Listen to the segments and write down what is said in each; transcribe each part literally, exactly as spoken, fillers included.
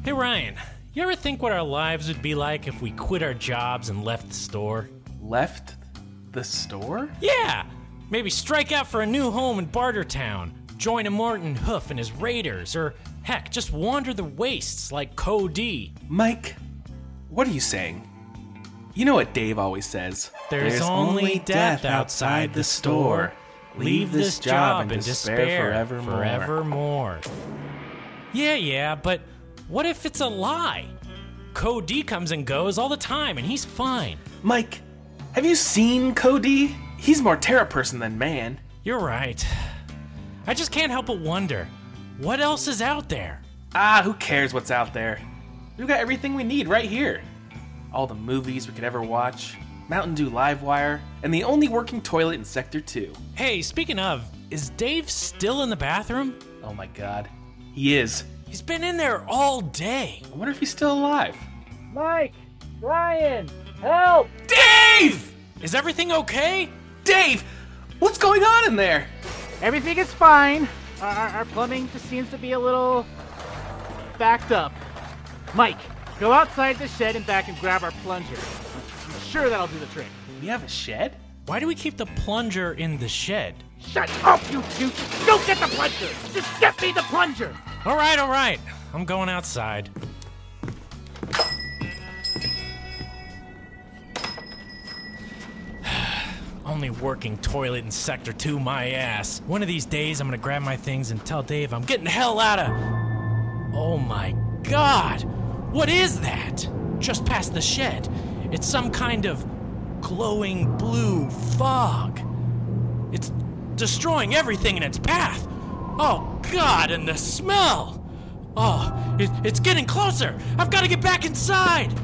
Hey Ryan, you ever think what our lives would be like if we quit our jobs and left the store? Left the store? Yeah! Maybe strike out for a new home in Bartertown, join a Martin Hoof and his Raiders, or heck, just wander the wastes like Cody. Mike, what are you saying? You know what Dave always says. There's, There's only death outside the store. Leave this job in despair forevermore. forevermore. Yeah, yeah, but what if it's a lie? Cody comes and goes all the time, and he's fine. Mike, have you seen Cody? He's more Terra person than man. You're right. I just can't help but wonder, what else is out there? Ah, who cares what's out there? We've got everything we need right here. All the movies we could ever watch, Mountain Dew Livewire, and the only working toilet in Sector two. Hey, speaking of, is Dave still in the bathroom? Oh my god, he is. He's been in there all day. I wonder if he's still alive. Mike! Ryan! Help! Dave! Is everything okay? Dave! What's going on in there? Everything is fine. Our, our, our plumbing just seems to be a little backed up. Mike, go outside the shed and back and grab our plunger. I'm sure that'll do the trick. We have a shed? Why do we keep the plunger in the shed? Shut up, you two! Don't get the plunger! Just get me the plunger! All right, all right. I'm going outside. Only working toilet in Sector two, my ass. One of these days, I'm gonna grab my things and tell Dave I'm getting the hell out of... Oh my god! What is that? Just past the shed. It's some kind of glowing blue fog. It's destroying everything in its path. Oh god, and the smell! Oh, it, it's getting closer! I've got to get back inside!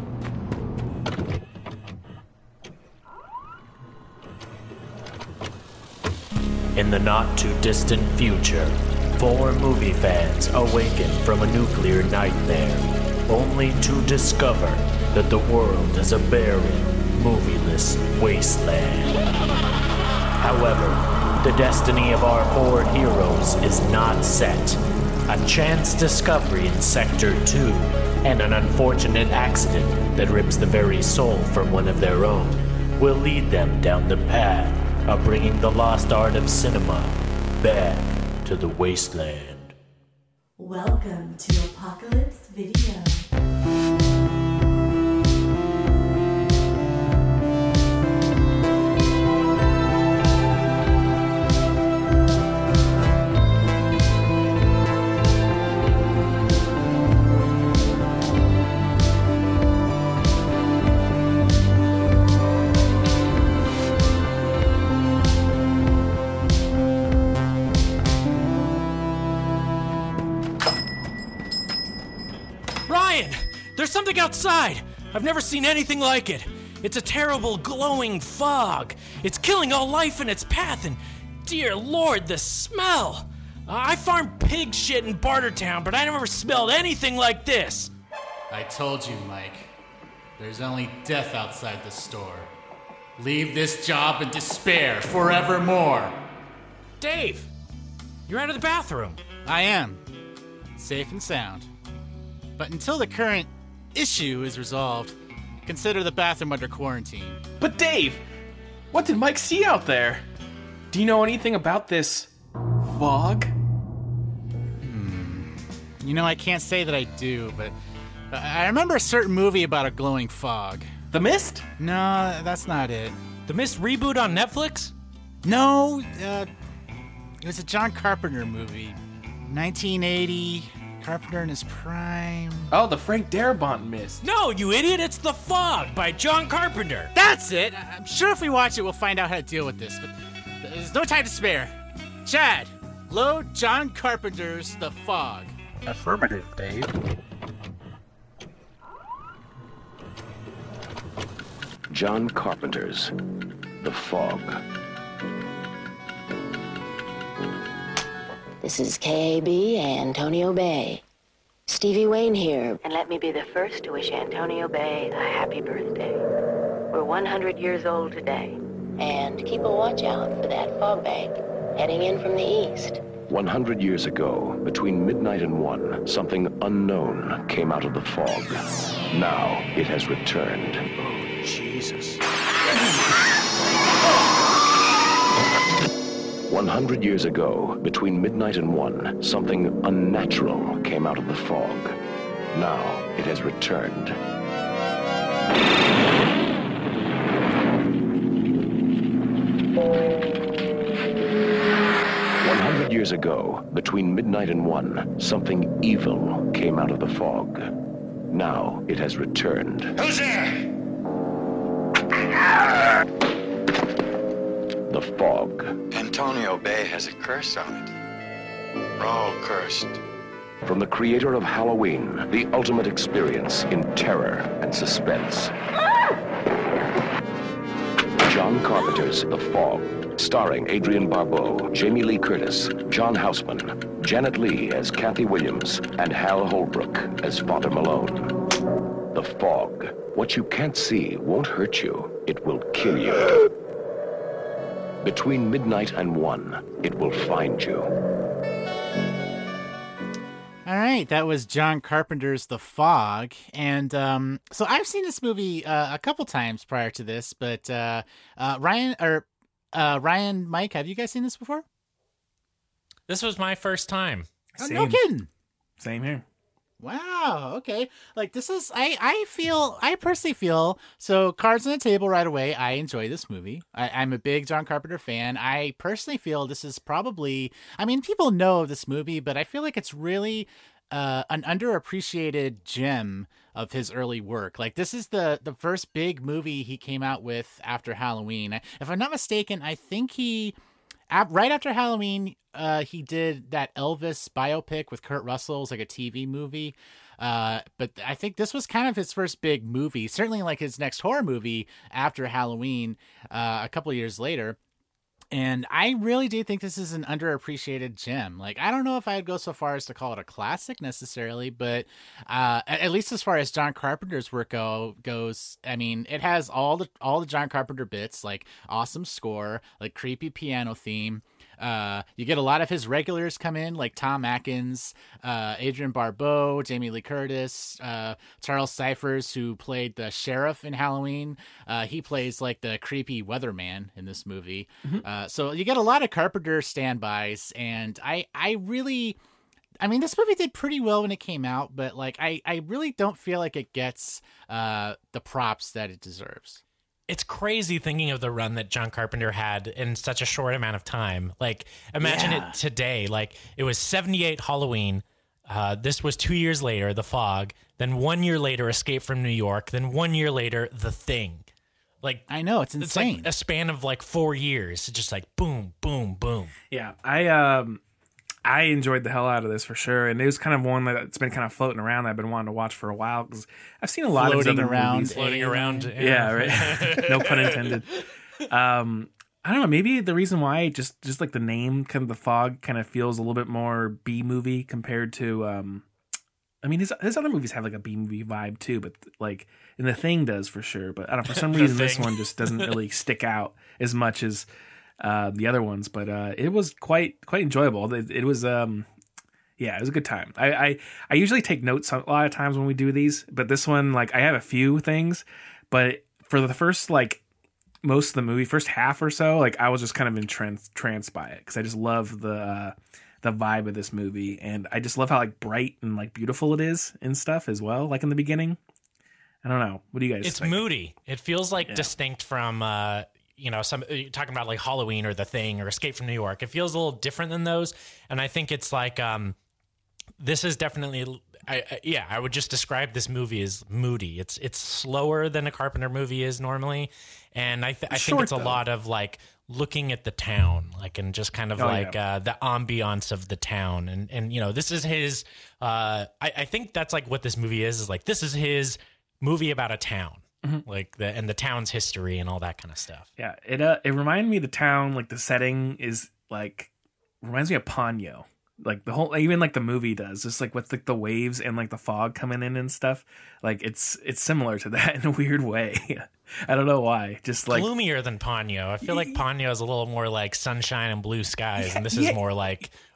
In the not-too-distant future, four movie fans awaken from a nuclear nightmare, only to discover that the world is a barren, movieless wasteland. However, the destiny of our four heroes is not set. A chance discovery in Sector two, and an unfortunate accident that rips the very soul from one of their own, will lead them down the path of bringing the lost art of cinema back to the wasteland. Welcome to Apocalypse Video. There's something outside! I've never seen anything like it. It's a terrible glowing fog. It's killing all life in its path, and dear Lord, the smell! Uh, I farmed pig shit in Bartertown, but I never smelled anything like this. I told you, Mike. There's only death outside the store. Leave this job in despair forevermore. Dave, you're out of the bathroom. I am. Safe and sound. But until the current issue is resolved, consider the bathroom under quarantine. But Dave, what did Mike see out there? Do you know anything about this fog? Hmm. You know, I can't say that I do, but I remember a certain movie about a glowing fog. The Mist? No, that's not it. The Mist reboot on Netflix? No, uh, it was a John Carpenter movie. nineteen eighty... Carpenter in his prime. Oh, the Frank Darabont Mist. No, you idiot, it's The Fog by John Carpenter. That's it. I'm sure if we watch it, we'll find out how to deal with this, but there's no time to spare. Chad, load John Carpenter's The Fog. Affirmative, Dave. John Carpenter's The Fog. This is K A B, Antonio Bay. Stevie Wayne here, and let me be the first to wish Antonio Bay a happy birthday. We're one hundred years old today, and keep a watch out for that fog bank heading in from the east. one hundred years ago, between midnight and one, something unknown came out of the fog. Now it has returned. Oh, Jesus. one hundred years ago, between midnight and one, something unnatural came out of the fog. Now it has returned. one hundred years ago, between midnight and one, something evil came out of the fog. Now it has returned. Who's there? The fog. Antonio Bay has a curse on it. We're all cursed. From the creator of Halloween, the ultimate experience in terror and suspense. John Carpenter's The Fog, starring Adrienne Barbeau, Jamie Lee Curtis, John Houseman, Janet Leigh as Kathy Williams, and Hal Holbrook as Father Malone. The Fog. What you can't see won't hurt you. It will kill you. Between midnight and one, it will find you. All right, that was John Carpenter's The Fog, and um, so I've seen this movie uh, a couple times prior to this, but uh, uh, Ryan or uh, Ryan, Mike, have you guys seen this before? This was my first time. Oh, no kidding. Same here. Wow. Okay. Like this is, I, I feel, I personally feel, so cards on the table right away. I enjoy this movie. I, I'm a big John Carpenter fan. I personally feel this is probably, I mean, people know this movie, but I feel like it's really uh, an underappreciated gem of his early work. Like this is the, the first big movie he came out with after Halloween. If I'm not mistaken, I think he, right after Halloween, uh, he did that Elvis biopic with Kurt Russell. It was like a T V movie. Uh, but I think this was kind of his first big movie, certainly like his next horror movie after Halloween, uh, a couple of years later. And I really do think this is an underappreciated gem. Like, I don't know if I'd go so far as to call it a classic necessarily, but uh, at least as far as John Carpenter's work go, goes, I mean, it has all the all the John Carpenter bits, like awesome score, like creepy piano theme. Uh, you get a lot of his regulars come in, like Tom Atkins, uh, Adrienne Barbeau, Jamie Lee Curtis, uh, Charles Cyphers, who played the sheriff in Halloween. Uh, he plays like the creepy weatherman in this movie. Mm-hmm. Uh, so you get a lot of Carpenter standbys, and I, I really, I mean, this movie did pretty well when it came out, but like, I, I really don't feel like it gets uh, the props that it deserves. It's crazy thinking of the run that John Carpenter had in such a short amount of time. Like, imagine yeah. it today. Like, it was seventy-eight Halloween. Uh, this was two years later, The Fog. Then one year later, Escape from New York. Then one year later, The Thing. Like, I know, it's insane. It's like a span of like four years. It's just like boom, boom, boom. Yeah, I um, I enjoyed the hell out of this for sure, and it was kind of one that's been kind of floating around that I've been wanting to watch for a while because I've seen a lot floating of his other around, movies. Floating around. Yeah, yeah right. No pun intended. Um, I don't know. Maybe the reason why just just like the name, kind of The Fog, kind of feels a little bit more B movie compared to. Um, I mean, his his other movies have like a B movie vibe too, but like, and The Thing does for sure. But I don't know, for some reason this one just doesn't really stick out as much as uh, the other ones. But uh, it was quite quite enjoyable. It, it was um, yeah, it was a good time. I, I I usually take notes a lot of times when we do these, but this one, like, I have a few things, but for the first like most of the movie, first half or so, like I was just kind of entranced trance by it because I just love the. Uh, the vibe of this movie, and I just love how like bright and like beautiful it is and stuff as well, like in the beginning. I don't know, what do you guys it's think? Moody. It feels like yeah. distinct from uh you know, some you're talking about like Halloween or The Thing or Escape from New York. It feels a little different than those, and I think it's like um this is definitely I, I yeah I would just describe this movie as moody. It's it's slower than a Carpenter movie is normally, and I th- I Short, think it's a though. lot of like looking at the town, like, and just kind of oh, like yeah. uh, the ambiance of the town. And, and, you know, this is his, uh, I, I think that's like what this movie is, is like, this is his movie about a town, mm-hmm. like the, and the town's history and all that kind of stuff. Yeah. It, uh, it reminded me of the town, like the setting is like, reminds me of Ponyo. Like the whole, even like the movie does, just like with like the waves and like the fog coming in and stuff. Like it's it's similar to that in a weird way. I don't know why. Just like gloomier than Ponyo. I feel like Ponyo is a little more like sunshine and blue skies, yeah, and this yeah. is more like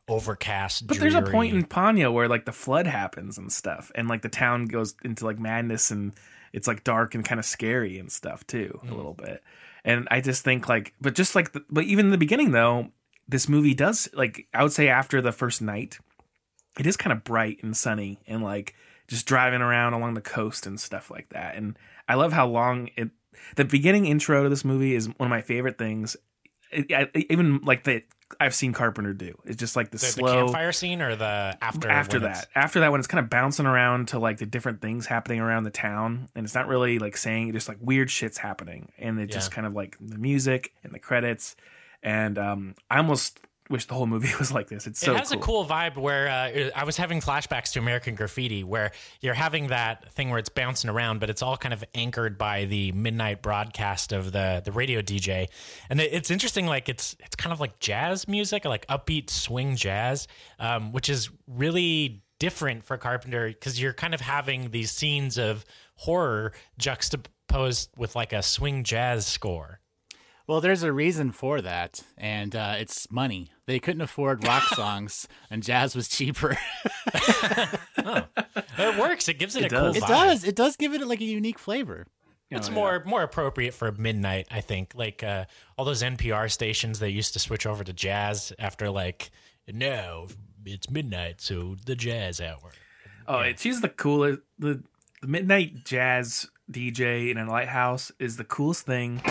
overcast. But there's a dreary- point in Ponyo where like the flood happens and stuff, and like the town goes into like madness, and it's like dark and kind of scary and stuff too, mm. a little bit. And I just think like, but just like, the, but even in the beginning though, this movie does like, I would say after the first night, it is kind of bright and sunny and like just driving around along the coast and stuff like that. And I love how long it, the beginning intro to this movie is one of my favorite things. It, I, even like that I've seen Carpenter do. It's just like the, the slow the campfire scene or the after after when that it's- after that when it's kind of bouncing around to like the different things happening around the town, and it's not really like saying, just like weird shit's happening, and it just Yeah. kind of like the music and the credits, and um I almost wish the whole movie was like this. It's so it has cool. a cool vibe where uh, I was having flashbacks to American Graffiti, where you're having that thing where it's bouncing around, but it's all kind of anchored by the midnight broadcast of the the radio D J. And it, it's interesting, like it's it's kind of like jazz music, like upbeat swing jazz, um, which is really different for Carpenter because you're kind of having these scenes of horror juxtaposed with like a swing jazz score. Well, there's a reason for that, and uh, it's money. They couldn't afford rock songs, and jazz was cheaper. Oh. It works. It gives it, It a cool does. vibe. It does. It does give it like a unique flavor. It's Oh, more more appropriate for midnight, I think. Like uh, all those N P R stations, they used to switch over to jazz after like, no, it's midnight, so the jazz hour. Oh, it, she's the coolest. The, the midnight jazz D J in a lighthouse is the coolest thing.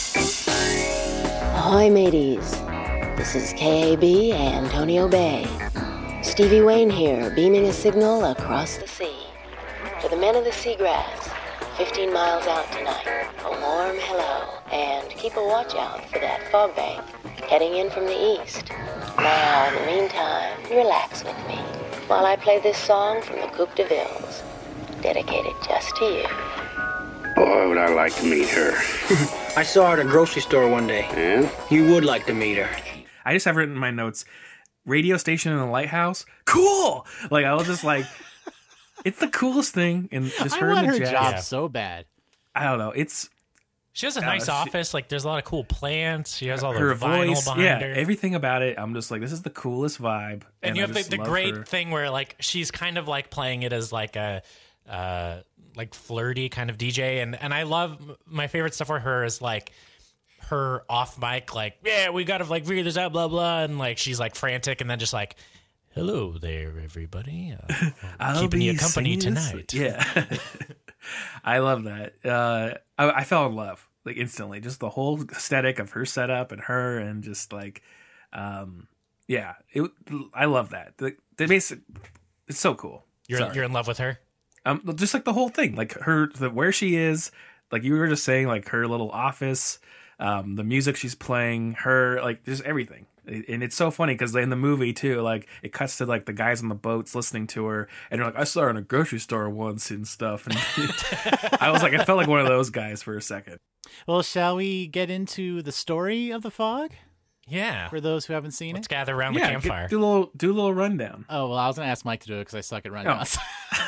Ahoy, mateys. This is K A B Antonio Bay. Stevie Wayne here, beaming a signal across the sea. For the men of the seagrass, fifteen miles out tonight, a warm hello, and keep a watch out for that fog bank heading in from the east. Now, in the meantime, relax with me while I play this song from the Coupe de Villes, dedicated just to you. Boy, would I like to meet her. I saw her at a grocery store one day. Yeah? You would like to meet her. I just have written in my notes, radio station in a lighthouse, cool. Like I was just like, it's the coolest thing, and just I her want in the her jazz. job Yeah. so bad. I don't know. It's She has a Uh, nice she- office. Like there's a lot of cool plants. She has all the her vinyl voice, behind yeah, her. everything about it. I'm just like, this is the coolest vibe. and you I have the, just the love great her. thing where like she's kind of like playing it as like a uh like flirty kind of D J, and and I love my favorite stuff for her is like her off mic, like, yeah, we gotta like figure this out, blah blah, and like she's like frantic, and then just like, hello there everybody, uh, I'll keeping be you company singing this- tonight. Yeah, I love that. Uh, I, I fell in love like instantly. Just the whole aesthetic of her setup and her, and just like, um, yeah, it. I love that. The, the basic, it's so cool. You're Sorry. you're in love with her. Um, just like the whole thing, like her, the, where she is, like you were just saying, like her little office, um, the music she's playing, her, like just everything. And it's so funny because in the movie too, like it cuts to like the guys on the boats listening to her, and they're like, "I saw her in a grocery store once and stuff." And I was like, I felt like one of those guys for a second. Well, shall we get into the story of the fog Yeah, for those who haven't seen let's it? gather around the Yeah, campfire. get, do a little, do a little rundown. Oh, well, I was going to ask Mike to do it because I suck at rundowns.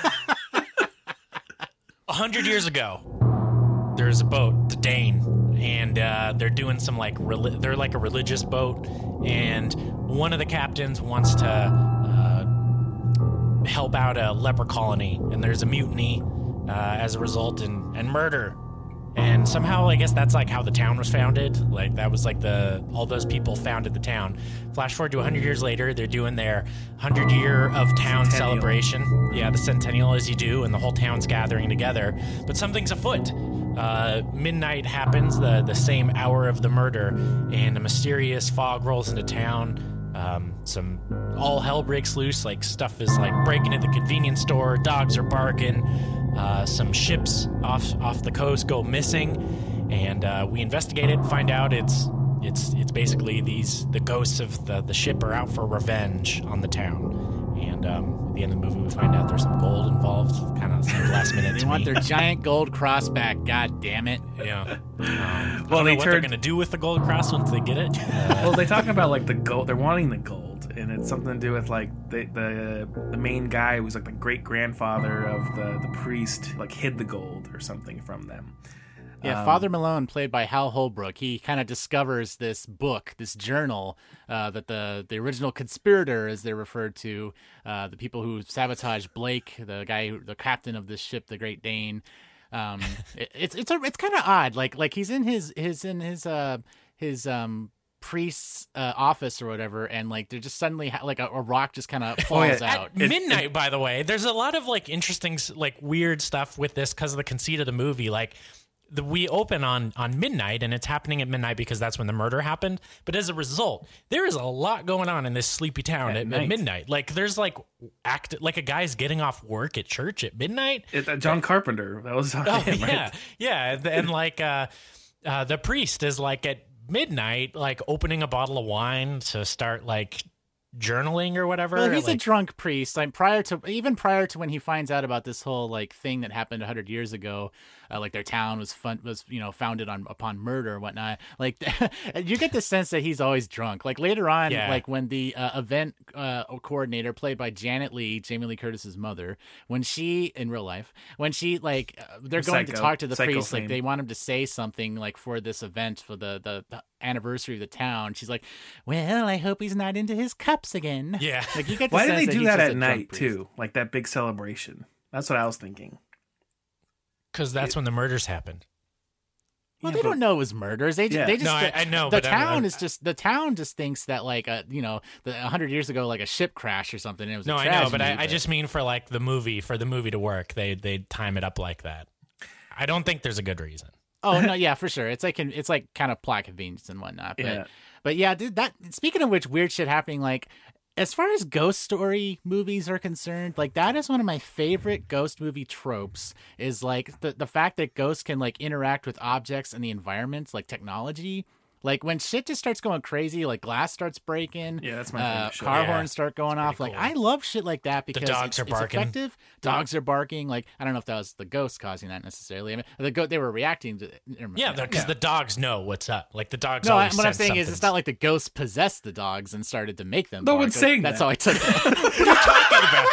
A hundred years ago, there's a boat, the Dane, and uh, they're doing some like reli- they're like a religious boat, and one of the captains wants to uh, help out a leper colony, and there's a mutiny uh, as a result, and, and murder. And somehow, I guess that's like how the town was founded. Like that was like the all those people founded the town. Flash forward to one hundred years later, they're doing their one hundred year of town Centennial. celebration. Yeah, the centennial as you do, and the whole town's gathering together. But something's afoot. Uh, midnight happens, the the same hour of the murder, and a mysterious fog rolls into town. Um, some all hell breaks loose. Like stuff is like breaking at the convenience store. Dogs are barking. Uh, some ships off off the coast go missing, and uh, we investigate it. Find out it's it's it's basically these the ghosts of the the ship are out for revenge on the town. And um, at the end of the movie, we find out there's some gold involved. Kind of last minute. They to want me. their giant gold cross back. God damn it. Yeah. Um, Well, I don't they know what they're turned- gonna do with the gold cross once they get it. Uh, Well, they're talking about like the gold. They're wanting the gold, and it's something to do with like the the the main guy who's like the great grandfather of the the priest, like hid the gold or something from them. Yeah, Um, Father Malone, played by Hal Holbrook, he kind of discovers this book, this journal, uh, that the, the original conspirator, as they're referred to, uh, the people who sabotaged Blake, the guy, who, the captain of this ship, the Great Dane. Um, it, it's it's a, it's kind of odd. Like like he's in his his in his uh his um. priest's uh, office or whatever, and like they're just suddenly ha- like a, a rock just kind of falls At out. midnight, by the way, there's a lot of like interesting, like weird stuff with this because of the conceit of the movie. Like the, we open on on midnight, and it's happening at midnight because that's when the murder happened. But as a result, there is a lot going on in this sleepy town at, at, at midnight. Like there's like act like a guy's getting off work at church at midnight. It, uh, John Carpenter, that was on Oh, him, right? yeah, yeah, and, and like uh, uh, the priest is like at midnight, like opening a bottle of wine to start like journaling or whatever. Well, he's like, a drunk priest. Like prior to even prior to when he finds out about this whole like thing that happened a hundred years ago, uh, like their town was fun was you know founded on upon murder and whatnot. Like you get the sense that he's always drunk. Like later on, Yeah. like when the uh, event uh, coordinator, played by Janet Leigh, Jamie Lee Curtis's mother, when she in real life, when she like uh, they're going to Psycho- talk to the Psycho priest, like fame. they want him to say something like for this event for the the. the anniversary of the town. She's like, well, I hope he's not into his cups again. Yeah. Like you get the Why did sense they that do he's that just at a drunk night priest. too? Like that big celebration. That's what I was thinking. because that's when the murders happened. Well, Yeah, they but- don't know it was murders. They just, Yeah. they just No, I- I know, the but I mean, town I'm- is just the town just thinks that like a you know the a hundred years ago like a ship crashed or something. And it was No, a I tragedy, know, but I, I just mean for like the movie, for the movie to work, they they time it up like that. I don't think there's a good reason. oh no, yeah, for sure. It's like it's like kind of plot convenience and whatnot. But Yeah. but yeah, dude, that speaking of which, weird shit happening. Like as far as ghost story movies are concerned, like that is one of my favorite ghost movie tropes. Is like the the fact that ghosts can like interact with objects and the environment, like technology. Like when shit just starts going crazy, like glass starts breaking, Yeah, that's my uh, favorite shit. car Yeah. horns start going off. Like cool. I love shit like that because dogs it's, are it's barking. effective. Dogs are barking. Like I don't know if that was the ghost causing that necessarily. I mean, the go- they were reacting to. Yeah, because the dogs know what's up. Like the dogs. No, I, always what I'm sense saying is, it's something's- not like the ghosts possessed the dogs and started to make them. No bark. one's saying That's that. how I took it. What are you talking about,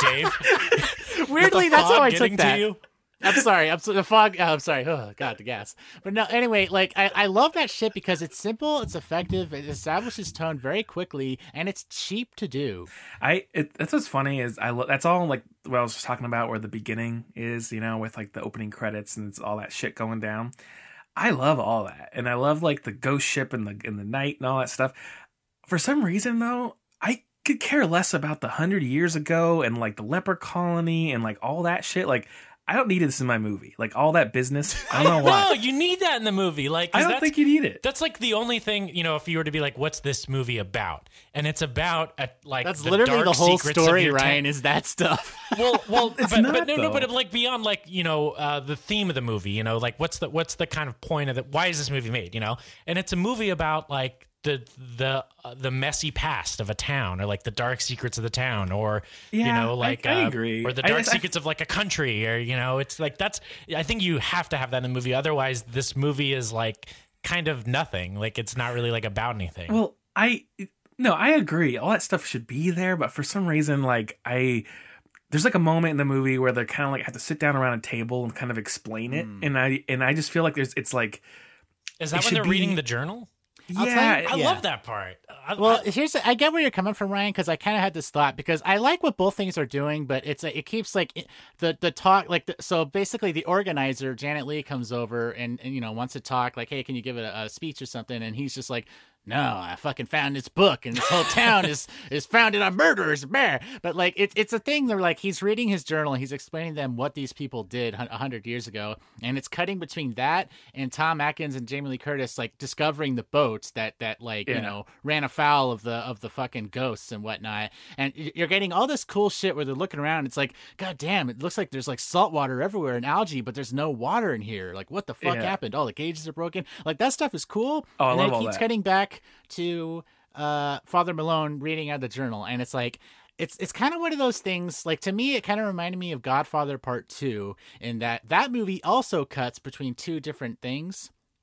Dave? Weirdly, Is the that's how fog I getting took that. to you? I'm sorry. I'm so, the fog. Oh, I'm sorry. Oh God, the gas. But no. Anyway, like I, I love that shit because it's simple, it's effective, it establishes tone very quickly, and it's cheap to do. I it, that's what's funny is I lo- that's all like what I was just talking about where the beginning is, you know, with like the opening credits and it's all that shit going down. I love all that, and I love like the ghost ship and the in the night and all that stuff. For some reason, though, I could care less about the hundred years ago and like the leper colony and like all that shit. Like I don't need this in my movie. Like all that business. I don't know why. No, you need that in the movie. Like 'cause I don't that's- think you need it. That's like the only thing, you know, if you were to be like, what's this movie about? And it's about a, like That's the literally dark the whole secrets of story, your Ryan. ta- Is that stuff? Well, well, It's but, not, but no, no, though. but like beyond like you know uh, the theme of the movie, you know, like what's the what's the kind of point of it? Why is this movie made? You know, and it's a movie about like the the uh, the messy past of a town, or like the dark secrets of the town, or you Yeah, know, like I- I uh, agree. or the I- dark I- secrets of like a country, or you know, it's like that's. I think you have to have that in the movie, otherwise, this movie is like kind of nothing. Like it's not really like about anything. Well, I no, I agree. All that stuff should be there, but for some reason, like I, there's like a moment in the movie where they're kind of like have to sit down around a table and kind of explain it, Hmm. and I and I just feel like there's it's like is it that when should they're be- reading the journal? I'll tell yeah, you- I Yeah. love that part. I, Well, I- here's I get where you're coming from, Ryan, because I kind of had this thought because I like what both things are doing, but it's a, it keeps like it- the the talk like the, so basically the organizer Janet Leigh comes over and, and you know wants to talk like, hey, can you give a, a speech or something? And he's just like, no, I fucking found this book and this whole town is is founded on murderers. Bear. But like it's it's a thing that like he's reading his journal and he's explaining to them what these people did a hundred years ago, and it's cutting between that and Tom Atkins and Jamie Lee Curtis like discovering the boats that that like Yeah. you know ran afoul of the of the fucking ghosts and whatnot, and y- you're getting all this cool shit where they're looking around. It's like, god damn, it looks like there's like salt water everywhere and algae, but there's no water in here. Like what the fuck Yeah. happened? All the cages are broken. Like that stuff is cool. Oh, I and love then it all keeps that. cutting back to uh, Father Malone reading out the journal, and it's like it's it's kind of one of those things. Like to me, it kind of reminded me of Godfather Part Two, in that that movie also cuts between two different things.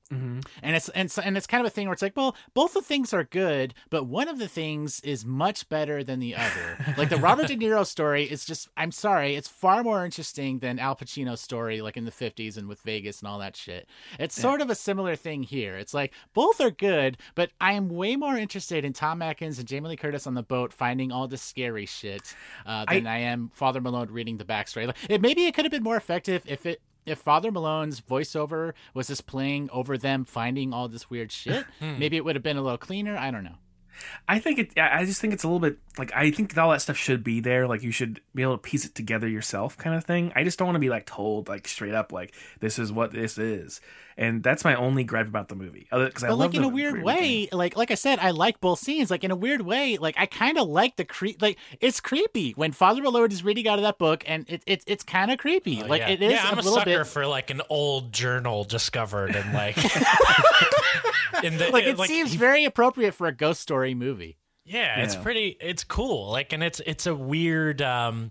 Mm-hmm. And it's and, so, and it's kind of a thing where it's like, well, both the things are good, but one of the things is much better than the other. Like the Robert De Niro story is just, I'm sorry, it's far more interesting than Al Pacino's story, like in the fifties and with Vegas and all that shit. It's sort yeah. of a similar thing here. It's like both are good, but I am way more interested in Tom Atkins and Jamie Lee Curtis on the boat finding all this scary shit uh, than I, I am Father Malone reading the backstory. Like, it, maybe it could have been more effective if it. If Father Malone's voiceover was just playing over them finding all this weird shit, maybe it would have been a little cleaner. I don't know. I think it. I just think it's a little bit like I think all that stuff should be there. Like you should be able to piece it together yourself, kind of thing. I just don't want to be like told like straight up like this is what this is, and that's my only gripe about the movie. Because I but love like in the a weird creepy way, thing. like like I said, I like both scenes. Like in a weird way, like I kind of like the creep. Like it's creepy when Father Malone is reading out of that book, and it, it it's kind of creepy. Oh, like yeah. it is. Yeah, I'm a, a, little sucker bit... for like an old journal discovered and like. in the, like it like, seems very appropriate for a ghost story movie. Yeah, Yeah. it's pretty. It's cool. Like, and it's it's a weird. Um,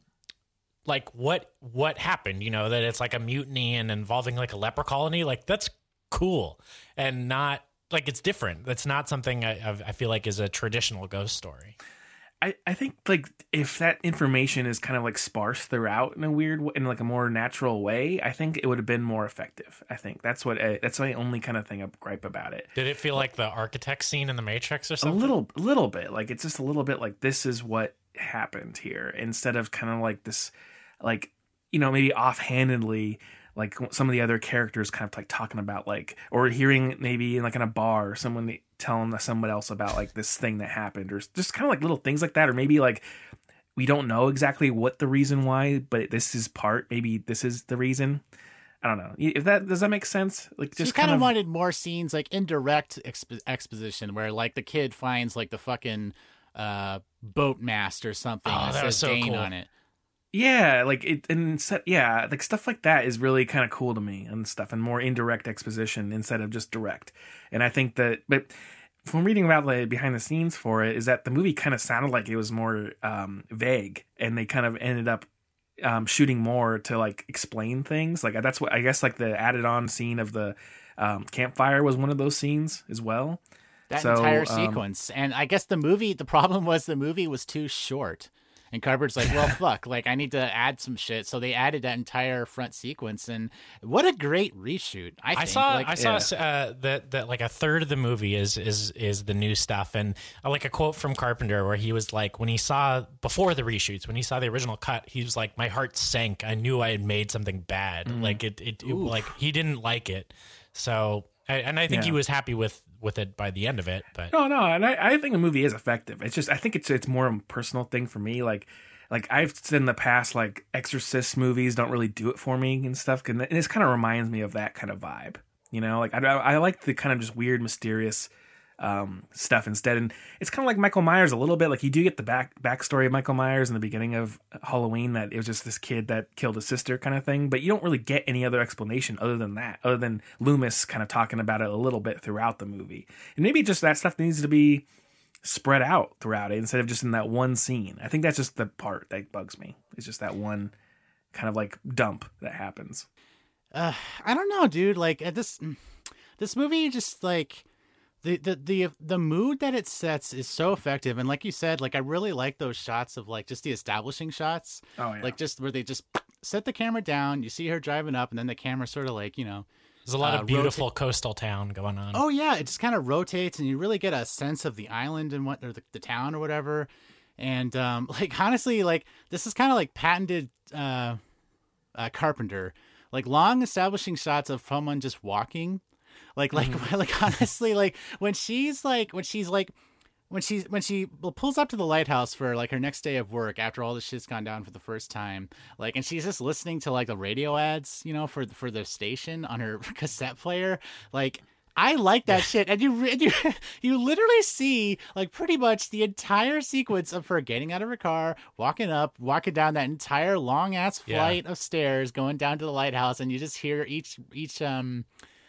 like what what happened? You know that it's like a mutiny and involving like a leper colony. Like that's cool and not like it's different. That's not something I I've- I feel like is a traditional ghost story. I, I think like if that information is kind of like sparse throughout in a weird w- in like a more natural way, I think it would have been more effective. I think that's what I, that's my only kind of thing I gripe about it. Did it feel like the architect scene in the Matrix or A something? little, a little bit like it's just a little bit like this is what happened here instead of kind of like this, like you know maybe offhandedly. Like some of the other characters kind of like talking about like, or hearing maybe in like in a bar or someone telling someone else about like this thing that happened or just kind of like little things like that. Or maybe like, we don't know exactly what the reason why, but this is part, maybe this is the reason. I don't know if that, does that make sense? Like just She kind kind of of wanted more scenes like indirect exp- exposition where like the kid finds like the fucking uh, boat mast or something Oh, that that was says so Dane cool. on it. Yeah, like it, and set, yeah, like stuff like that is really kind of cool to me and stuff, and more indirect exposition instead of just direct. And I think that, but from reading about the behind the scenes for it, is that the movie kind of sounded like it was more um, vague, and they kind of ended up um, shooting more to like explain things. Like that's what I guess like the added on scene of the um, campfire was one of those scenes as well. That So, entire um, sequence. And I guess the movie, the problem was the movie was too short. And Carpenter's like, well, fuck, like I need to add some shit. So they added that entire front sequence, and what a great reshoot! I, think. I saw like, I saw uh, that that like a third of the movie is is is the new stuff, and uh, like a quote from Carpenter where he was like, when he saw before the reshoots, when he saw the original cut, he was like, my heart sank. I knew I had made something bad. Mm. Like it, it, it like he didn't like it. So I, and I think Yeah. he was happy with with it by the end of it. But No, no, and I, I think the movie is effective. It's just I think it's it's more a personal thing for me. Like like I've said in the past, like Exorcist movies don't really do it for me and stuff. And this kind of reminds me of that kind of vibe. You know, like I, I like the kind of just weird, mysterious um, stuff instead. And it's kind of like Michael Myers a little bit. Like you do get the back backstory of Michael Myers in the beginning of Halloween, that it was just this kid that killed his sister kind of thing. But you don't really get any other explanation other than that, other than Loomis kind of talking about it a little bit throughout the movie. And maybe just that stuff needs to be spread out throughout it instead of just in that one scene. I think that's just the part that bugs me. It's just that one kind of like dump that happens. Uh, I don't know, dude. Like at this, this movie just like the, the the the mood that it sets is so effective, and like you said, like I really like those shots of like just the establishing shots. Oh yeah, like just where they just set the camera down. You see her driving up, and then the camera sort of like you know. There's a lot uh, of beautiful rota- coastal town going on. Oh yeah, it just kind of rotates, and you really get a sense of the island and what or the, the town or whatever. And um, like honestly, like this is kind of like patented uh, uh, Carpenter. Like long establishing shots of someone just walking, like like mm. like honestly, like when she's like when she's like when she's when she pulls up to the lighthouse for like her next day of work after all this shit's gone down for the first time, like and she's just listening to like the radio ads, you know, for for the station on her cassette player, like. I like that shit, and you and you you literally see like pretty much the entire sequence of her getting out of her car, walking up, walking down that entire long ass flight yeah. of stairs, going down to the lighthouse, and you just hear each each um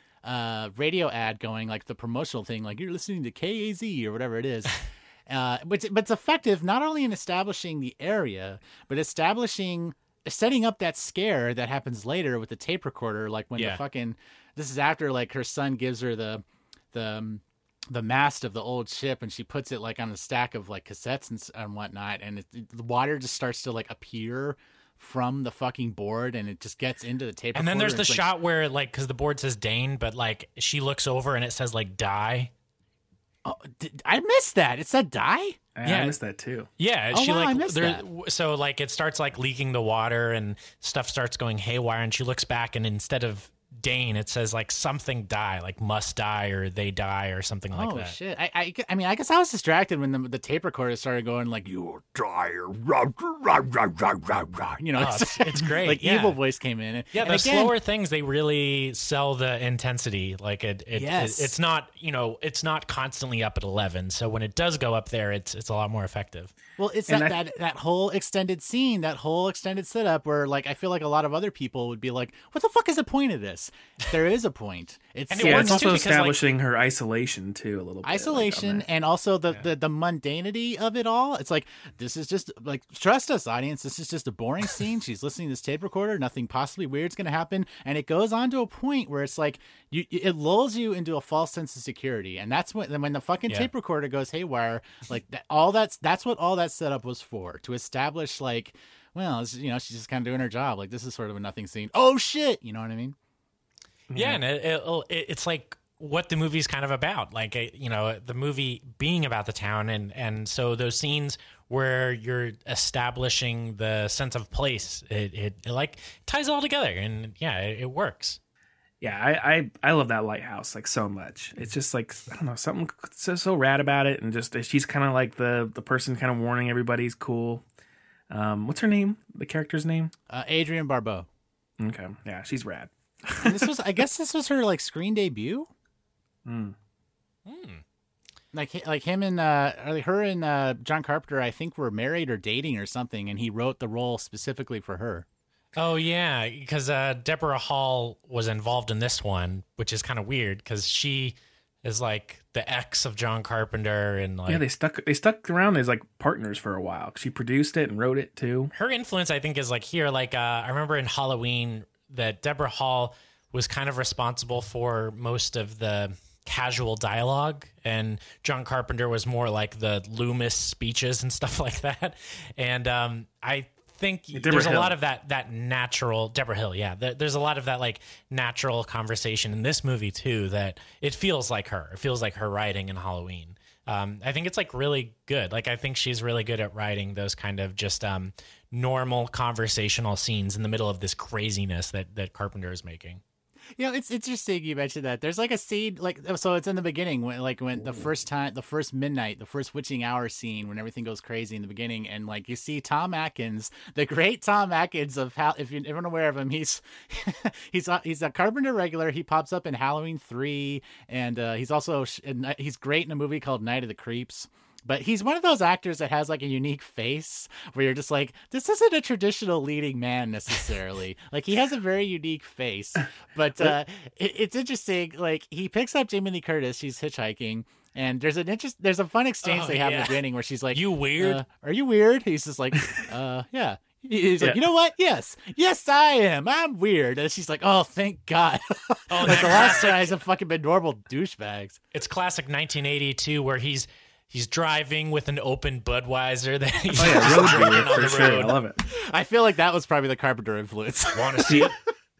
uh radio ad going like the promotional thing, like you're listening to K A Z or whatever it is. uh, but but it's effective not only in establishing the area, but establishing. Setting up that scare that happens later with the tape recorder, like when yeah. the fucking this is after like her son gives her the the um, the mast of the old ship, and she puts it like on a stack of like cassettes and, and whatnot, and it, it, the water just starts to like appear from the fucking board, and it just gets into the tape. And then there's the like, shot where like, because the board says Dane, but like she looks over and it says like die. Oh, did, I missed that. It said die. Yeah, Yeah. I missed that too. Yeah, Oh, she wow, I like missed there, that. w- so like it starts like leaking the water and stuff starts going haywire, and she looks back and instead of Dane, it says like something die, like must die or they die or something like oh that. shit! I, I I mean, I guess I was distracted when the, the tape recorder started going like "you die," rah, rah, rah, rah, rah, rah. You know, Oh, it's, it's great. like yeah. evil voice came in. And, Yeah, and the again, slower things they really sell the intensity. Like it, it, Yes. it, it's not you know it's not constantly up at eleven. So when it does go up there, it's it's a lot more effective. Well, it's And that, I- that that whole extended scene, that whole extended setup where like I feel like a lot of other people would be like, "What the fuck is the point of this?" There is a point. It's And it Yeah, works it's too also because, like- establishing her isolation too a little bit. like, on isolation that. and also the, the the mundanity of it all. It's like this is just like trust us, audience. This is just a boring scene. She's listening to this tape recorder. Nothing possibly weird's going to happen, and it goes on to a point where it's like you it lulls you into a false sense of security, and that's when when the fucking Yeah. tape recorder goes haywire. Like that, all that's that's what all that setup was for, to establish like, well, this, you know, she's just kind of doing her job. Like this is sort of a nothing scene. Oh shit, you know what I mean? Yeah, and it, it'll- it, it's like what the movie's kind of about. Like, uh, you know, the movie being about the town. And, and so those scenes where you're establishing the sense of place, it, it, it like ties it all together. And yeah, it, it works. Yeah, I, I I love that lighthouse like so much. It's just like I don't know, something so so rad about it, and just she's kind of like the the person kind of warning everybody's cool. Um, what's her name? The character's name? Uh, Adrienne Barbeau. Okay, yeah, she's rad. And this was, I guess, this was her like screen debut. Mm. Like, like him and uh, or like her and uh, John Carpenter, I think were married or dating or something, and he wrote the role specifically for her. Oh, yeah, because uh, Deborah Hall was involved in this one, which is kind of weird because she is like the ex of John Carpenter. And like Yeah, they stuck they stuck around as like partners for a while. She produced it and wrote it too. her influence, I think, is like here. Like, uh, I remember in Halloween that Deborah Hall was kind of responsible for most of the casual dialogue, and John Carpenter was more like the Loomis speeches and stuff like that. And um, I think Deborah there's a Hill. lot of that that natural Deborah Hill, yeah. There, there's a lot of that like natural conversation in this movie too. That it feels like her. It feels like her writing in Halloween. Um, I think it's like really good. Like I think she's really good at writing those kind of just um, normal conversational scenes in the middle of this craziness that that Carpenter is making. You know, it's interesting you mentioned that. There's like a scene, like, so it's in the beginning when, like, when the first time, the first midnight, the first witching hour scene, when everything goes crazy in the beginning, and like you see Tom Atkins, the great Tom Atkins of how, if you're ever aware of him, he's he's a, he's a Carpenter regular. He pops up in Halloween three, and uh, he's also he's great in a movie called Night of the Creeps. But he's one of those actors that has like a unique face where you're just like, this isn't a traditional leading man necessarily. Like he has a very unique face, but uh, it, it's interesting. Like he picks up Jamie Lee Curtis. She's hitchhiking. And there's an interest, there's a fun exchange Oh, they have yeah. in the beginning where she's like, You weird? Uh, are you weird? He's just like, uh, yeah. He's like, Yeah. you know what? Yes. Yes, I am. I'm weird. And she's like, oh, thank God. Oh, like that the last classic- guys have fucking been normal douchebags. It's classic nineteen eighty-two where he's he's driving with an open Budweiser that he's Oh yeah, just road drinking beer on for the sure. road. I love it. I feel like that was probably the Carpenter influence. Want to see it?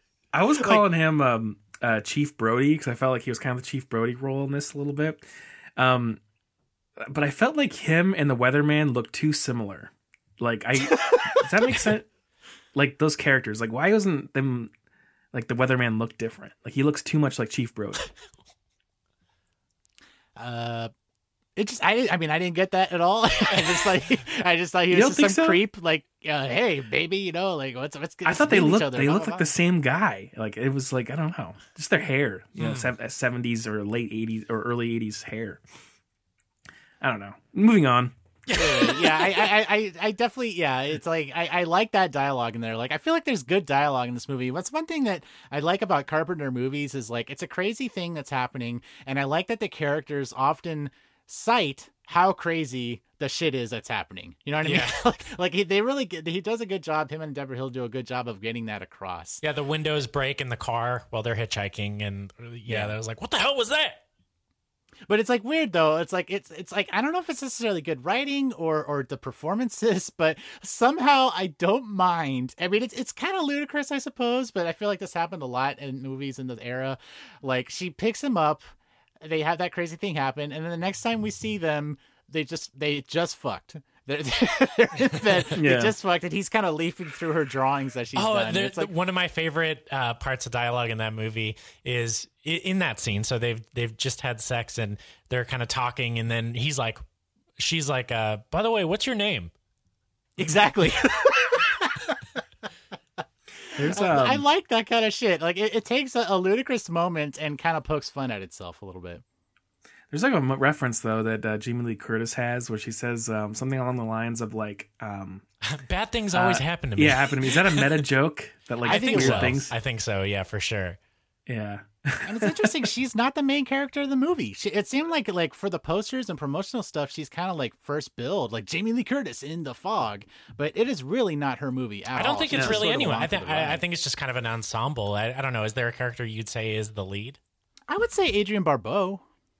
I was calling him um, uh, Chief Brody because I felt like he was kind of the Chief Brody role in this a little bit. Um, but I felt like him and the Weatherman looked too similar. Like, I does that make sense? Like those characters, like why wasn't them like the Weatherman look different? Like he looks too much like Chief Brody. Uh, it just I I mean I didn't get that at all. I just like I just thought he You was don't just think some so? creep. Like, uh, hey baby, you know, like what's what's. I thought they let's meet each looked other, they blah, looked blah, like the same guy. Like it was like I don't know, just their hair, you know, Mm. seventies or late eighties or early eighties hair. I don't know. Moving on. blah. yeah, I, I, I, I definitely, yeah. It's like I, I like that dialogue in there. Like I feel like there's good dialogue in this movie. What's one thing that I like about Carpenter movies is like it's a crazy thing that's happening, and I like that the characters often cite how crazy the shit is that's happening. You know what I mean? Yeah. like, like he, they really get, he does a good job. Him and Deborah Hill do a good job of getting that across. Yeah, the windows break in the car while they're hitchhiking, and yeah, Yeah. that was like, what the hell was that? But it's like weird though. It's like it's it's like I don't know if it's necessarily good writing or or the performances, but somehow I don't mind. I mean, it's it's kind of ludicrous, I suppose, but I feel like this happened a lot in movies in the era. Like she picks him up, they have that crazy thing happen, and then the next time we see them, they just they just fucked. They're, they're in bed. Yeah. They just fucked, and he's kind of leafing through her drawings that she's Oh, done. there- It's like one of my favorite uh, parts of dialogue in that movie is i- in that scene. So they've they've just had sex and they're kind of talking, and then he's like, she's like, uh, by the way, what's your name? exactly. There's, um, I like that kind of shit. Like it, it takes a, a ludicrous moment and kind of pokes fun at itself a little bit. There's like a m- reference though that uh, Jamie Lee Curtis has where she says um, something along the lines of like, um, Bad things always uh, happen to me. Yeah, happen to me. Is that a meta joke? That like I think weird so. things? I think so. Yeah, for sure. Yeah. And it's interesting. She's not the main character of the movie. She, it seemed like like for the posters and promotional stuff, she's kind of like first build, like Jamie Lee Curtis in The Fog. But it is really not her movie at all. I don't think She's it's just really sort of anyone. along I for think the I, I ride. think it's just kind of an ensemble. I, I don't know. Is there a character you'd say is the lead? I would say Adrienne Barbeau.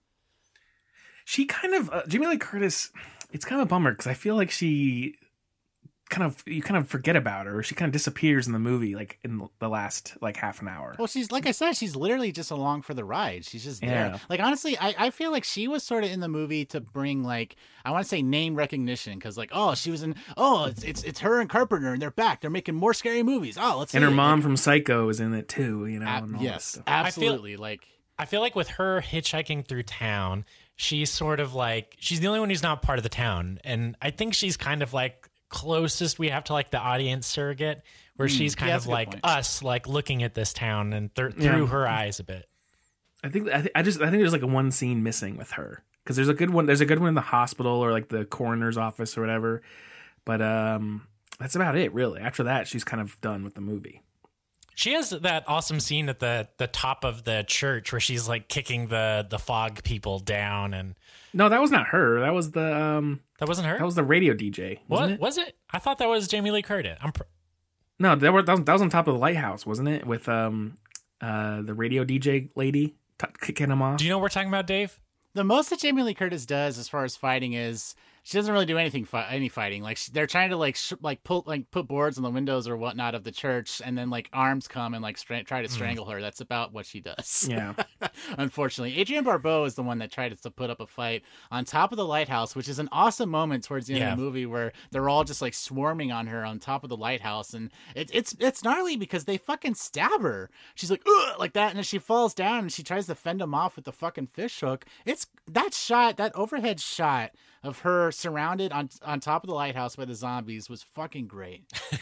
She kind of uh, Jamie Lee Curtis. It's kind of a bummer because I feel like she kind of you kind of forget about her. She kind of disappears in the movie, like in the last like half an hour. Well, she's like I said, she's literally just along for the ride. She's just there. Yeah. Like honestly, I, I feel like she was sort of in the movie to bring like I want to say name recognition because like oh she was in oh it's it's it's her and Carpenter and they're back. They're making more scary movies. Oh let's And see her it. mom Like, from Psycho is in it too. You know. ab- and all that yes, stuff. absolutely. like I feel like with her hitchhiking through town, she's sort of like she's the only one who's not part of the town, and I think she's kind of like closest we have to like the audience surrogate, where Mm, she's kind yeah, of that's a good like point. us, like looking at this town and th- Yeah. through her eyes a bit. I think I, th- I just I think there's like a one scene missing with her because there's a good one. There's a good one in the hospital or like the coroner's office or whatever, but um, that's about it really. After that, she's kind of done with the movie. She has that awesome scene at the the top of the church where she's like kicking the the fog people down, and No, that was not her. That was the um, that wasn't her. that was the radio D J. Wasn't what it? was it? I thought that was Jamie Lee Curtis. I'm pr- No, that, were, that, was, that was on top of the lighthouse, wasn't it? With um, uh, the radio D J lady t- kicking him off. Do you know what we're talking about, Dave? the most that Jamie Lee Curtis does as far as fighting is she doesn't really do anything fi- any fighting. Like she, they're trying to like sh- like pull like put boards on the windows or whatnot of the church, and then like arms come and like stra- try to strangle her. That's about what she does. Yeah. Unfortunately, Adrienne Barbeau is the one that tried to put up a fight on top of the lighthouse, which is an awesome moment towards the end Yeah. of the movie where they're all just like swarming on her on top of the lighthouse, and it, it's it's gnarly because they fucking stab her. She's like ugh, like that, and then she falls down and she tries to fend them off with the fucking fish hook. It's that shot, that overhead shot of her surrounded on on top of the lighthouse by the zombies was fucking great.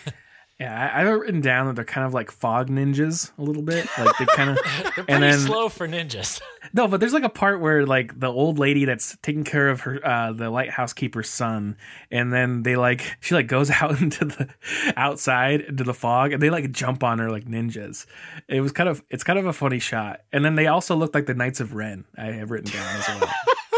Yeah, I, I've written down that they're kind of like fog ninjas a little bit. Like they kind of, They're pretty and then slow for ninjas. no, but there's like a part where like the old lady that's taking care of her, uh, the lighthouse keeper's son, and then they like she like goes out into the outside into the fog, and they like jump on her like ninjas. It was kind of it's kind of a funny shot, and then they also look like the Knights of Ren. I have written down as well.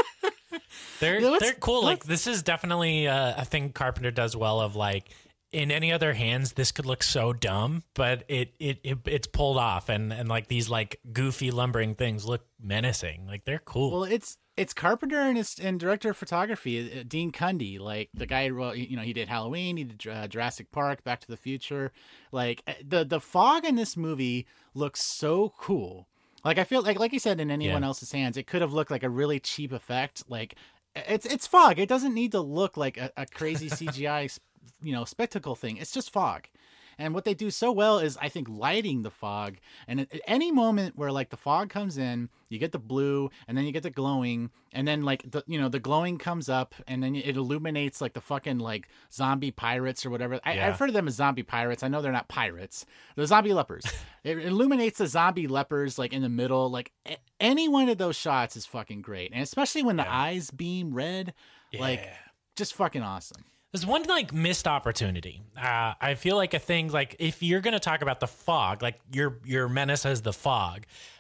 They're Yeah, let's- they're cool. Like let's- this is definitely uh, a thing Carpenter does well. Of like, in any other hands, this could look so dumb, but it it, it it's pulled off, and and like these like goofy lumbering things look menacing. Like they're cool. Well, it's it's Carpenter and his and director of photography, uh, Dean Cundy, like the guy. Well, you know, he did Halloween, he did uh, Jurassic Park, Back to the Future. Like uh, the the fog in this movie looks so cool. Like I feel like like you said, in anyone Yeah. else's hands, it could have looked like a really cheap effect. Like it's it's fog. It doesn't need to look like a, a crazy C G I, you know, spectacle thing. It's just fog. And what they do so well is, I think, lighting the fog. And at, at any moment where like the fog comes in, you get the blue, and then you get the glowing, and then like the you know the glowing comes up, and then it illuminates like the fucking like zombie pirates or whatever. I, Yeah. I've heard of them as zombie pirates. I know they're not pirates. They're zombie lepers. It illuminates the zombie lepers like in the middle. Like a- any one of those shots is fucking great, and especially when the Yeah. eyes beam red, like Yeah. just fucking awesome. There's one like missed opportunity. Uh, I feel like a thing like if you're gonna talk about the fog, like your your menace as the fog,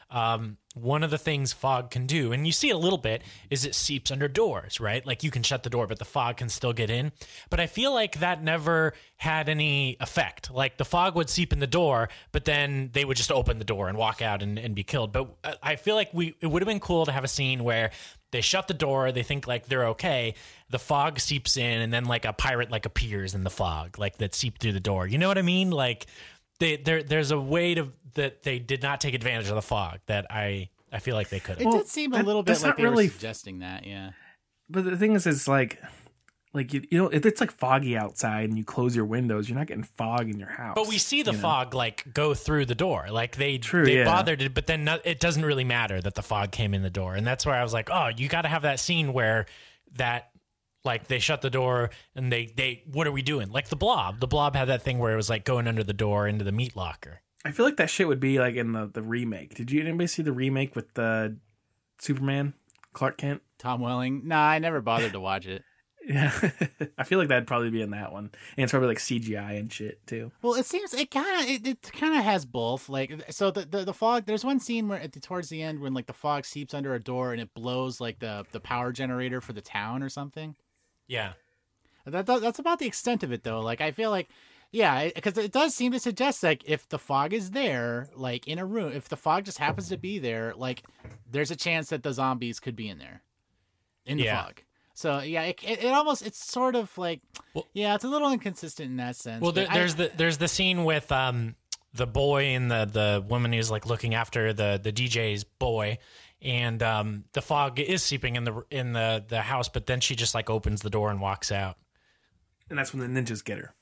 um, one of the things fog can do, and you see a little bit, is it seeps under doors, right? Like you can shut the door, but the fog can still get in. But I feel like that never had any effect. Like the fog would seep in the door, but then they would just open the door and walk out and, and be killed. But I feel like we it would have been cool to have a scene where they shut the door, they think like they're okay, the fog seeps in, and then like a pirate like appears in the fog, like that seeped through the door. You know what I mean? Like they there there's a way to that they did not take advantage of the fog that I I feel like they could have. It Well, did seem a that- little bit that's like not they really- were suggesting that, yeah. But the thing is, it's like, like you, you know, if it's like foggy outside and you close your windows, you're not getting fog in your house. But we see the you know? fog like go through the door, like they True, they yeah. bothered it, but then no, it doesn't really matter that the fog came in the door, and that's where I was like, oh, you got to have that scene where that like they shut the door and they they what are we doing? Like the Blob, the Blob had that thing where it was like going under the door into the meat locker. I feel like that shit would be like in the, the remake. Did you anybody see the remake with the Superman, Clark Kent? Tom Welling? Nah, I never bothered to watch it. Yeah, I feel like that'd probably be in that one, and it's probably like C G I and shit too. Well, it seems it kind of it, it kind of has both. Like, so the, the the fog. There's one scene where at the, towards the end when like the fog seeps under a door and it blows like the the power generator for the town or something. Yeah, that, that that's about the extent of it though. Like, I feel like. Yeah, because it does seem to suggest, like, if the fog is there, like, in a room, if the fog just happens to be there, like, there's a chance that the zombies could be in there, in the Yeah. fog. So, yeah, it, it, it almost, it's sort of like, Well- yeah, it's a little inconsistent in that sense. well, but there, there's I, the there's the scene with um the boy and the the woman who's like looking after the the D J's boy. And um, the fog is seeping in the in the, the house, but then she just like opens the door and walks out. And that's when the ninjas get her.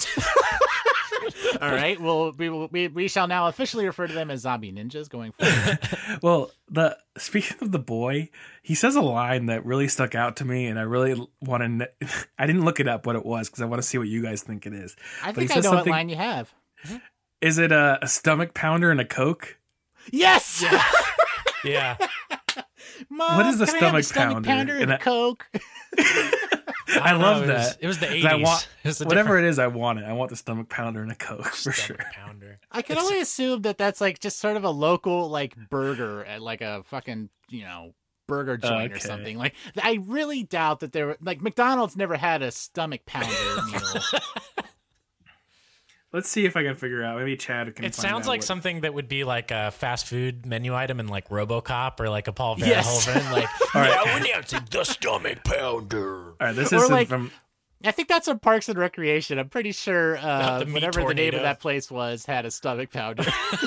all right, well, we, will- we we shall now officially refer to them as zombie ninjas going forward. Well, the speaking of the boy, he says a line that really stuck out to me, and I really want to. Kn- I didn't look it up what it was because I want to see what you guys think it is. I But he think I says know what something- line you have. Is it a, a stomach pounder and a Coke? Yes! Yeah. Mom, What is the can I have a stomach stomach pounder? pounder and And a I- Coke? I, don't love know, it was- that. it was the 'Cause I eighties. want- It was a whatever different- it is, I want it. I want the stomach pounder and a Coke for sure. Stomach pounder. I can only assume that that's like just sort of a local like burger at like a fucking, you know, burger joint or Okay. something. Like, I really doubt that there were like McDonald's never had a stomach pounder meal. Let's see if I can figure out. Maybe Chad can. It find sounds out like what- something that would be like a fast food menu item in like RoboCop or like a Paul Yes. Verhoeven. Like, All right. yeah, we're announcing the stomach pounder. All right, this Or is like- from. I think that's from Parks and Recreation. I'm pretty sure uh, the meat whatever the name tornado. of that place was had a stomach pounder.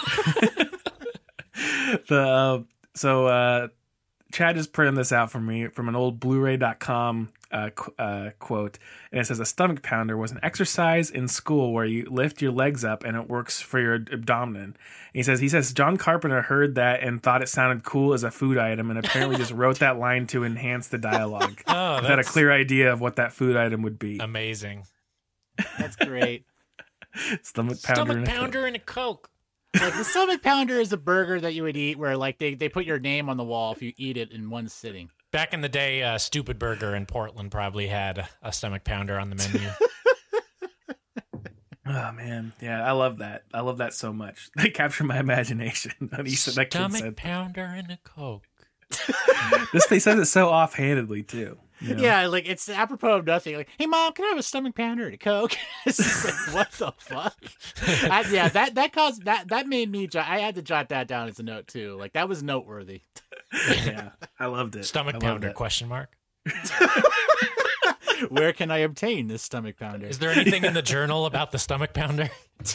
the uh, so uh, Chad just printed this out for me from an old Blu-ray dot com uh, qu- uh, quote, and it says a stomach pounder was an exercise in school where you lift your legs up and it works for your abdomen. And he says he says John Carpenter heard that and thought it sounded cool as a food item, and apparently just wrote that line to enhance the dialogue. Oh, He had a that's clear idea of what that food item would be. amazing. That's great. Stomach pounder. Stomach and a Coke. pounder and a Coke. Like, the stomach pounder is a burger that you would eat where like they, they put your name on the wall if you eat it in one sitting. Back in the day, uh, Stupid Burger in Portland probably had a stomach pounder on the menu. Oh man, yeah, I love that. I love that so much. They captured my imagination. When he said that kid Stomach said pounder and a Coke. this. They said it so offhandedly too. you know? Yeah, like it's apropos of nothing. Like, hey mom, can I have a stomach pounder and a Coke? It's just like, what the fuck? I, yeah, that that caused that that made me. Jot, I had to jot that down as a note too. Like that was noteworthy. yeah, I loved it. Stomach I loved pounder? it. Question mark. Where can I obtain this stomach pounder? Is there anything in the journal about the stomach pounder?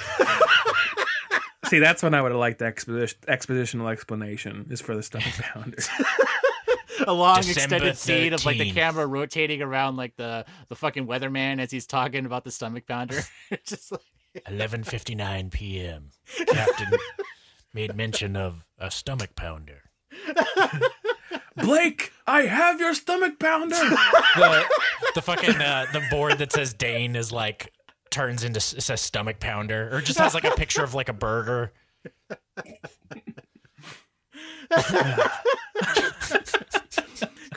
See, that's when I would have liked the exposition, expositional explanation is for the stomach pounder. A long December extended scene of like the thirteenth. camera rotating around like the the fucking weatherman as he's talking about the stomach pounder. It's just like eleven fifty-nine p.m. Captain made mention of a stomach pounder. Blake, I have your stomach pounder. The, the fucking uh, the board that says Dane is like turns into it says stomach pounder or just has like a picture of like a burger.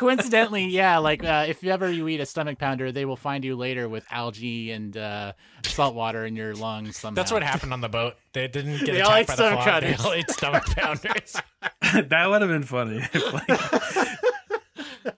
coincidentally, yeah, like uh, if ever you eat a stomach pounder, they will find you later with algae and uh, salt water in your lungs somehow. That's what happened on the boat. They didn't get They all ate attacked by the stomach fog. They pounders. all ate stomach pounders. That would have been funny. If, like,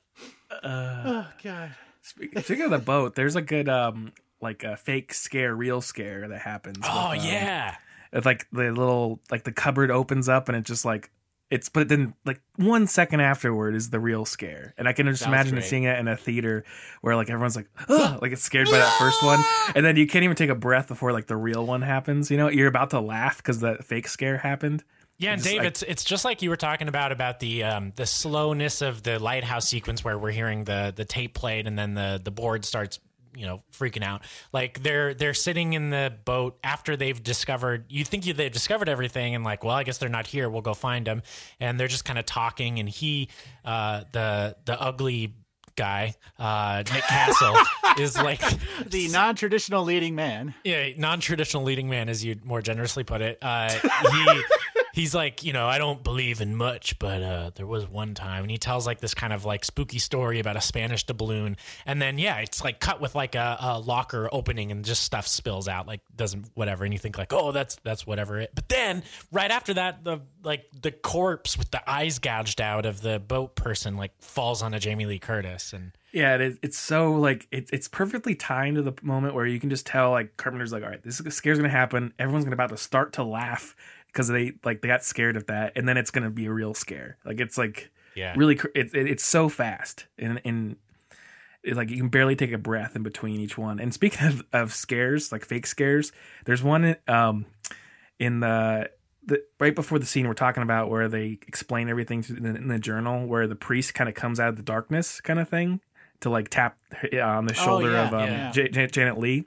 Oh god. speak- speaking of the boat, there's a good um like a fake scare, real scare that happens. Oh, with, um, yeah. It's like the little like the cupboard opens up and it just like it's but then like one second afterward is the real scare. And I can just That was imagine great. seeing it in a theater where like everyone's like, oh, like it's scared by that first one. And then you can't even take a breath before like the real one happens. You know, you're about to laugh because the fake scare happened. Yeah, and Just Dave, like- it's it's just like you were talking about about the um, the slowness of the lighthouse sequence where we're hearing the the tape played and then the the board starts, you know, freaking out. Like they're they're sitting in the boat after they've discovered. You think you, they've discovered everything, and like, well, I guess they're not here. We'll go find them. And they're just kind of talking. And he, uh, the the ugly guy, uh, Nick Castle, is like The non-traditional leading man. yeah, non-traditional leading man, as you more generously put it. Uh, he he's like, you know, I don't believe in much, but uh, there was one time, and he tells like this kind of like spooky story about a Spanish doubloon, and then yeah, it's like cut with like a, a locker opening, and just stuff spills out, like doesn't whatever, and you think like, oh, that's that's whatever it. But then right after that, the like the corpse with the eyes gouged out of the boat person like falls onto Jamie Lee Curtis, and Yeah, it is, it's so like it, it's perfectly timed to the moment where you can just tell like Carpenter's like, all right, this scare's gonna happen. Everyone's gonna about to start to laugh because they like they got scared of that, and then it's gonna be a real scare. Like it's like yeah, really cr- it, it, it's so fast and and it's like you can barely take a breath in between each one. And speaking of, of scares, like fake scares, there's one um in the. The, right before the scene we're talking about where they explain everything in the, in the journal where the priest kind of comes out of the darkness kind of thing to like tap on the shoulder yeah, of um, yeah. J- J- Janet Leigh.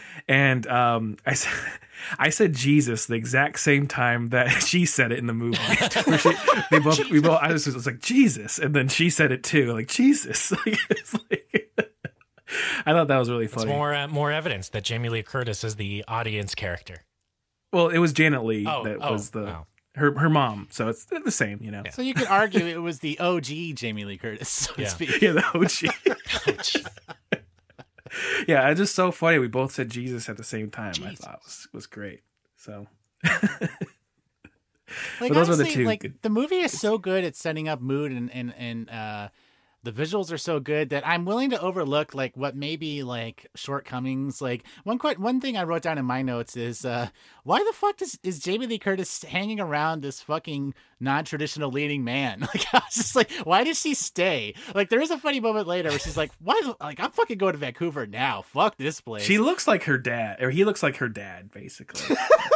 And um, I, said, I said Jesus the exact same time that she said it in the movie. Where she, they both, we both, I was, was like, Jesus. And then she said it too, like, Jesus. Like, it's like, I thought that was really it's funny. more uh, more evidence that Jamie Lee Curtis is the audience character. Well, it was Janet Leigh Oh, that oh, was the oh. her her mom, so it's the same, you know. So you could argue it was the O G Jamie Lee Curtis, so to Yeah. speak. Yeah, the O G. Yeah, it's just so funny. We both said Jesus at the same time. I thought was was great. So, Like, but those are the honestly, two. like good- the movie is so good at setting up mood and and and uh, the visuals are so good that I'm willing to overlook like what may be like shortcomings. Like one quite one thing I wrote down in my notes is uh, why the fuck does, is Jamie Lee Curtis hanging around this fucking non-traditional leading man? Like I was just like, why does she stay? Like there is a funny moment later where she's like, why? the- Like I'm fucking going to Vancouver now. Fuck this place. She looks like her dad, or he looks like her dad, basically.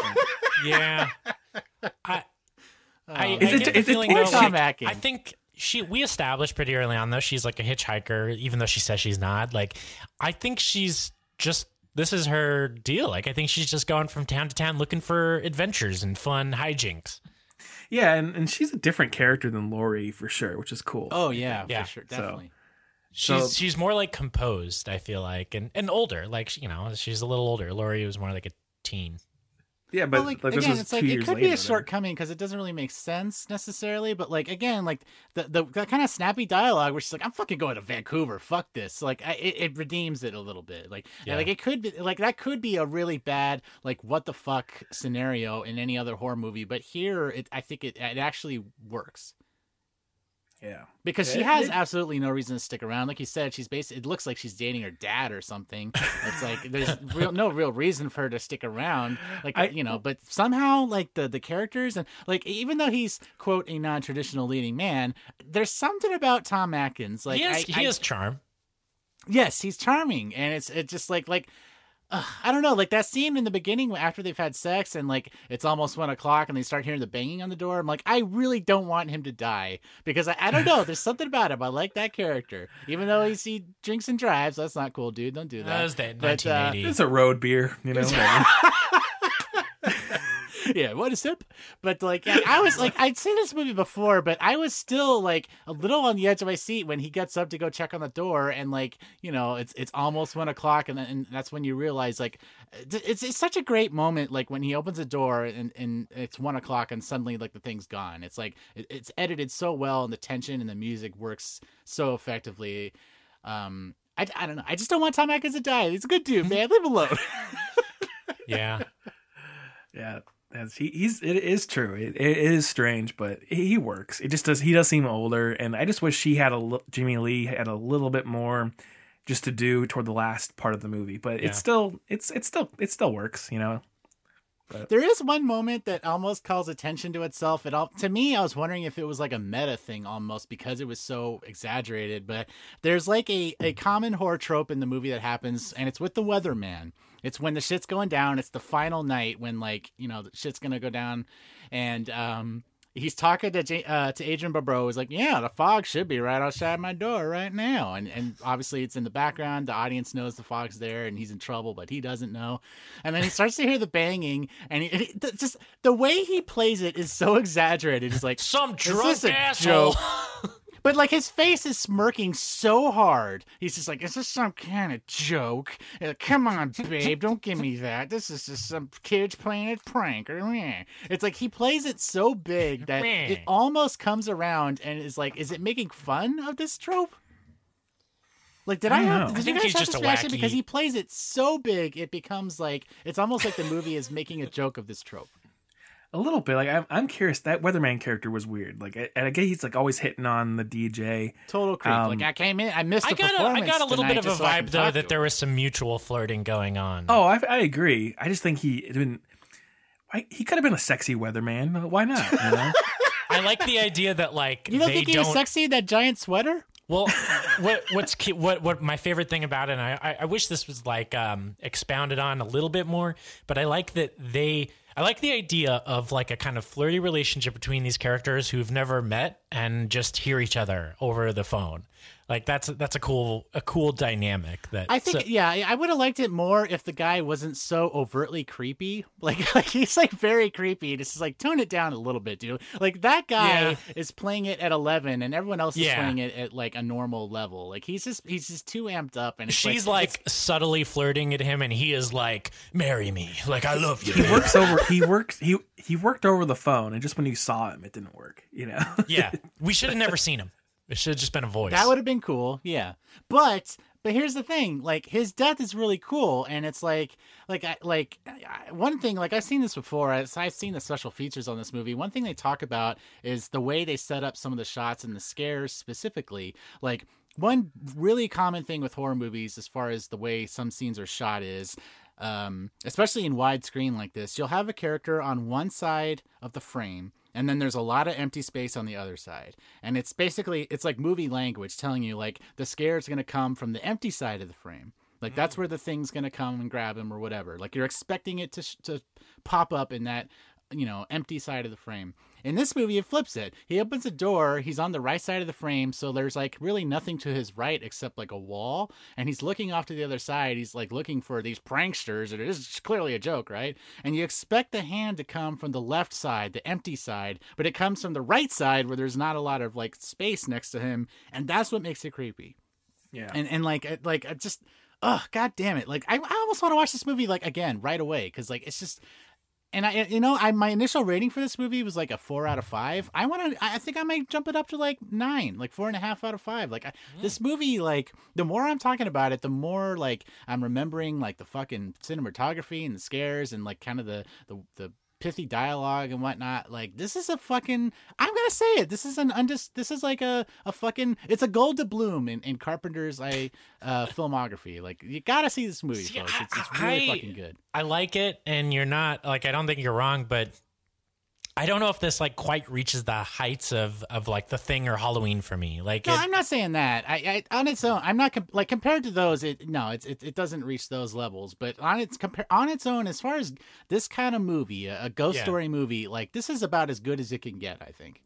Yeah. I, I, Is I it- get the is it feeling poor though, Tom like, Atkins? I think she we established pretty early on though she's like a hitchhiker, even though she says she's not. Like I think she's just this is her deal. Like I think she's just going from town to town looking for adventures and fun hijinks. Yeah, and, and she's a different character than Laurie for sure, which is cool. Oh yeah, Yeah. for sure, So- definitely. She's So- she's more like composed, I feel like, and, and older. Like you know, she's a little older. Laurie was more like a teen. Yeah, but Well, like, like, this again, was it's two like years it could later. be a then. shortcoming because it doesn't really make sense necessarily. But like again, like the the that kind of snappy dialogue where she's like, "I'm fucking going to Vancouver. Fuck this." Like I, it, it redeems it a little bit. Like Yeah. like it could be like that could be a really bad like what the fuck scenario in any other horror movie. But here, it I think it it actually works. Yeah. Because she Yeah, has it- absolutely no reason to stick around. Like you said, she's basically, it looks like she's dating her dad or something. It's like, there's real, no real reason for her to stick around. Like, I- you know, but somehow, like, the, the characters and, like, even though he's, quote, a non traditional leading man, there's something about Tom Atkins. Like, he has, I, he I- has charm. yes, he's charming. And it's, it's just like, like, uh, I don't know, like that scene in the beginning after they've had sex and like it's almost one o'clock and they start hearing the banging on the door. I'm like, I really don't want him to die because I, I don't know. There's something about him. I like that character, even though he's, he drinks and drives. That's not cool, dude. Don't do that. That was that But, uh, nineteen eighty. It's a road beer, you know. Yeah, what a sip. But like, yeah, I was like, I'd seen this movie before, but I was still like a little on the edge of my seat when he gets up to go check on the door, and like, you know, it's it's almost one o'clock, and then and that's when you realize like, it's it's such a great moment, like when he opens the door and and it's one o'clock, and suddenly like the thing's gone. It's like it, it's edited so well, and the tension and the music works so effectively. Um, I, I don't know. I just don't want Tom Atkins to die. He's a good dude, man. Leave him alone. Yeah. Yeah. That's, he, he's, it is true. It, it is strange, but he works. It just does. He does seem older. And I just wish she had a, Jamie Lee had a little bit more just to do toward the last part of the movie, but Yeah. it's still, it's, it's still, it still works, you know? But There is one moment that almost calls attention to itself. It all, to me, I was wondering if it was like a meta thing almost because it was so exaggerated. But there's like a, a common horror trope in the movie that happens, and it's with the weatherman. It's when the shit's going down. It's the final night when, like, you know, the shit's gonna go down, and um, he's talking to J- uh, to Adrian Barbeau. He's like, "Yeah, the fog should be right outside my door right now," and and obviously it's in the background. The audience knows the fog's there, and he's in trouble, but he doesn't know. And then he starts to hear the banging, and he, he th- just the way he plays it is so exaggerated. It's like Some "Is drunk this a asshole." joke?" But like his face is smirking so hard. He's just like, "Is this some kind of joke? Uh, come on, babe, don't give me that. This is just some kids playing a prank." Or meh." It's like he plays it so big that it almost comes around and is like, is it making fun of this trope? Like, did I, I don't have? know. Did I you think guys he's have just this a reaction? wacky- Because he plays it so big, it becomes like it's almost like the movie is making a joke of this trope. a little bit, like, I'm, I'm curious, that weatherman character was weird. Like, and again, he's like always hitting on the D J. Total creep. Um, like I came in, I missed. I the got a, I performance got a little tonight bit of a just so I can vibe though talk to that him. there was some mutual flirting going on. Oh, I, I agree. I just think he, I mean, why, he could have been a sexy weatherman. Why not? You know? I like the idea that like You don't they think he don't. was sexy in that giant sweater? Well, what what's key, what what my favorite thing about it, and I I- I wish this was like um, expounded on a little bit more, but I like that they I like the idea of like a kind of flirty relationship between these characters who've never met and just hear each other over the phone. Like that's that's a cool a cool dynamic. That I think, so- yeah, I would have liked it more if the guy wasn't so overtly creepy. Like, like he's like very creepy. And it's just like, tone it down a little bit, dude. Like that guy Yeah. is playing it at eleven, and everyone else is Yeah. playing it at like a normal level. Like he's just he's just too amped up, and it's she's like, like subtly flirting at him, and he is like, "Marry me, like I love you." He babe." works over. He works. He he worked over the phone, and just when you saw him, it didn't work. You know. Yeah, we should have never seen him. It should have just been a voice. that would have been cool, yeah. But but here's the thing, like his death is really cool, and it's like like I like I, one thing, like I've seen this before. I, I've seen the special features on this movie. One thing they talk about is the way they set up some of the shots and the scares specifically. Like one really common thing with horror movies, as far as the way some scenes are shot, is um, especially in widescreen like this, you'll have a character on one side of the frame, and then there's a lot of empty space on the other side. And it's basically, it's like movie language telling you, like, the scare is going to come from the empty side of the frame. Like, that's where the thing's going to come and grab him or whatever. Like, you're expecting it to sh- to pop up in that, you know, empty side of the frame. In this movie, it flips it. He opens the door, he's on the right side of the frame, so there's, like, really nothing to his right except, like, a wall. And he's looking off to the other side. He's, like, looking for these pranksters, and it is clearly a joke, right? And you expect the hand to come from the left side, the empty side, but it comes from the right side where there's not a lot of, like, space next to him, and that's what makes it creepy. Yeah. And, and like, it- like, it just... Oh, god damn it. Like, I, I almost want to watch this movie, like, again, right away. Because, like, it's just... And, I, you know, I my initial rating for this movie was, like, a four out of five. I want to... I think I might jump it up to, like, nine. Like, four and a half out of five. Like, I, this movie, like, the more I'm talking about it, the more, like, I'm remembering, like, the fucking cinematography and the scares and, like, kind of the... the, the pithy dialogue and whatnot. Like, this is a fucking, I'm gonna say it, this is an undis this is like a a fucking, it's a gold to bloom in, in Carpenter's I uh filmography. Like, you gotta see this movie, See, folks. It's, it's I- really I- fucking good. I like it, and you're not like I don't think you're wrong, but I don't know if this like quite reaches the heights of of like The Thing or Halloween for me. Like, No, it- I'm not saying that. I, I on its own, I'm not comp- like compared to those. It no, it's it, it doesn't reach those levels. But on its compare on its own, as far as this kind of movie, a, a ghost Yeah. story movie, like this is about as good as it can get, I think.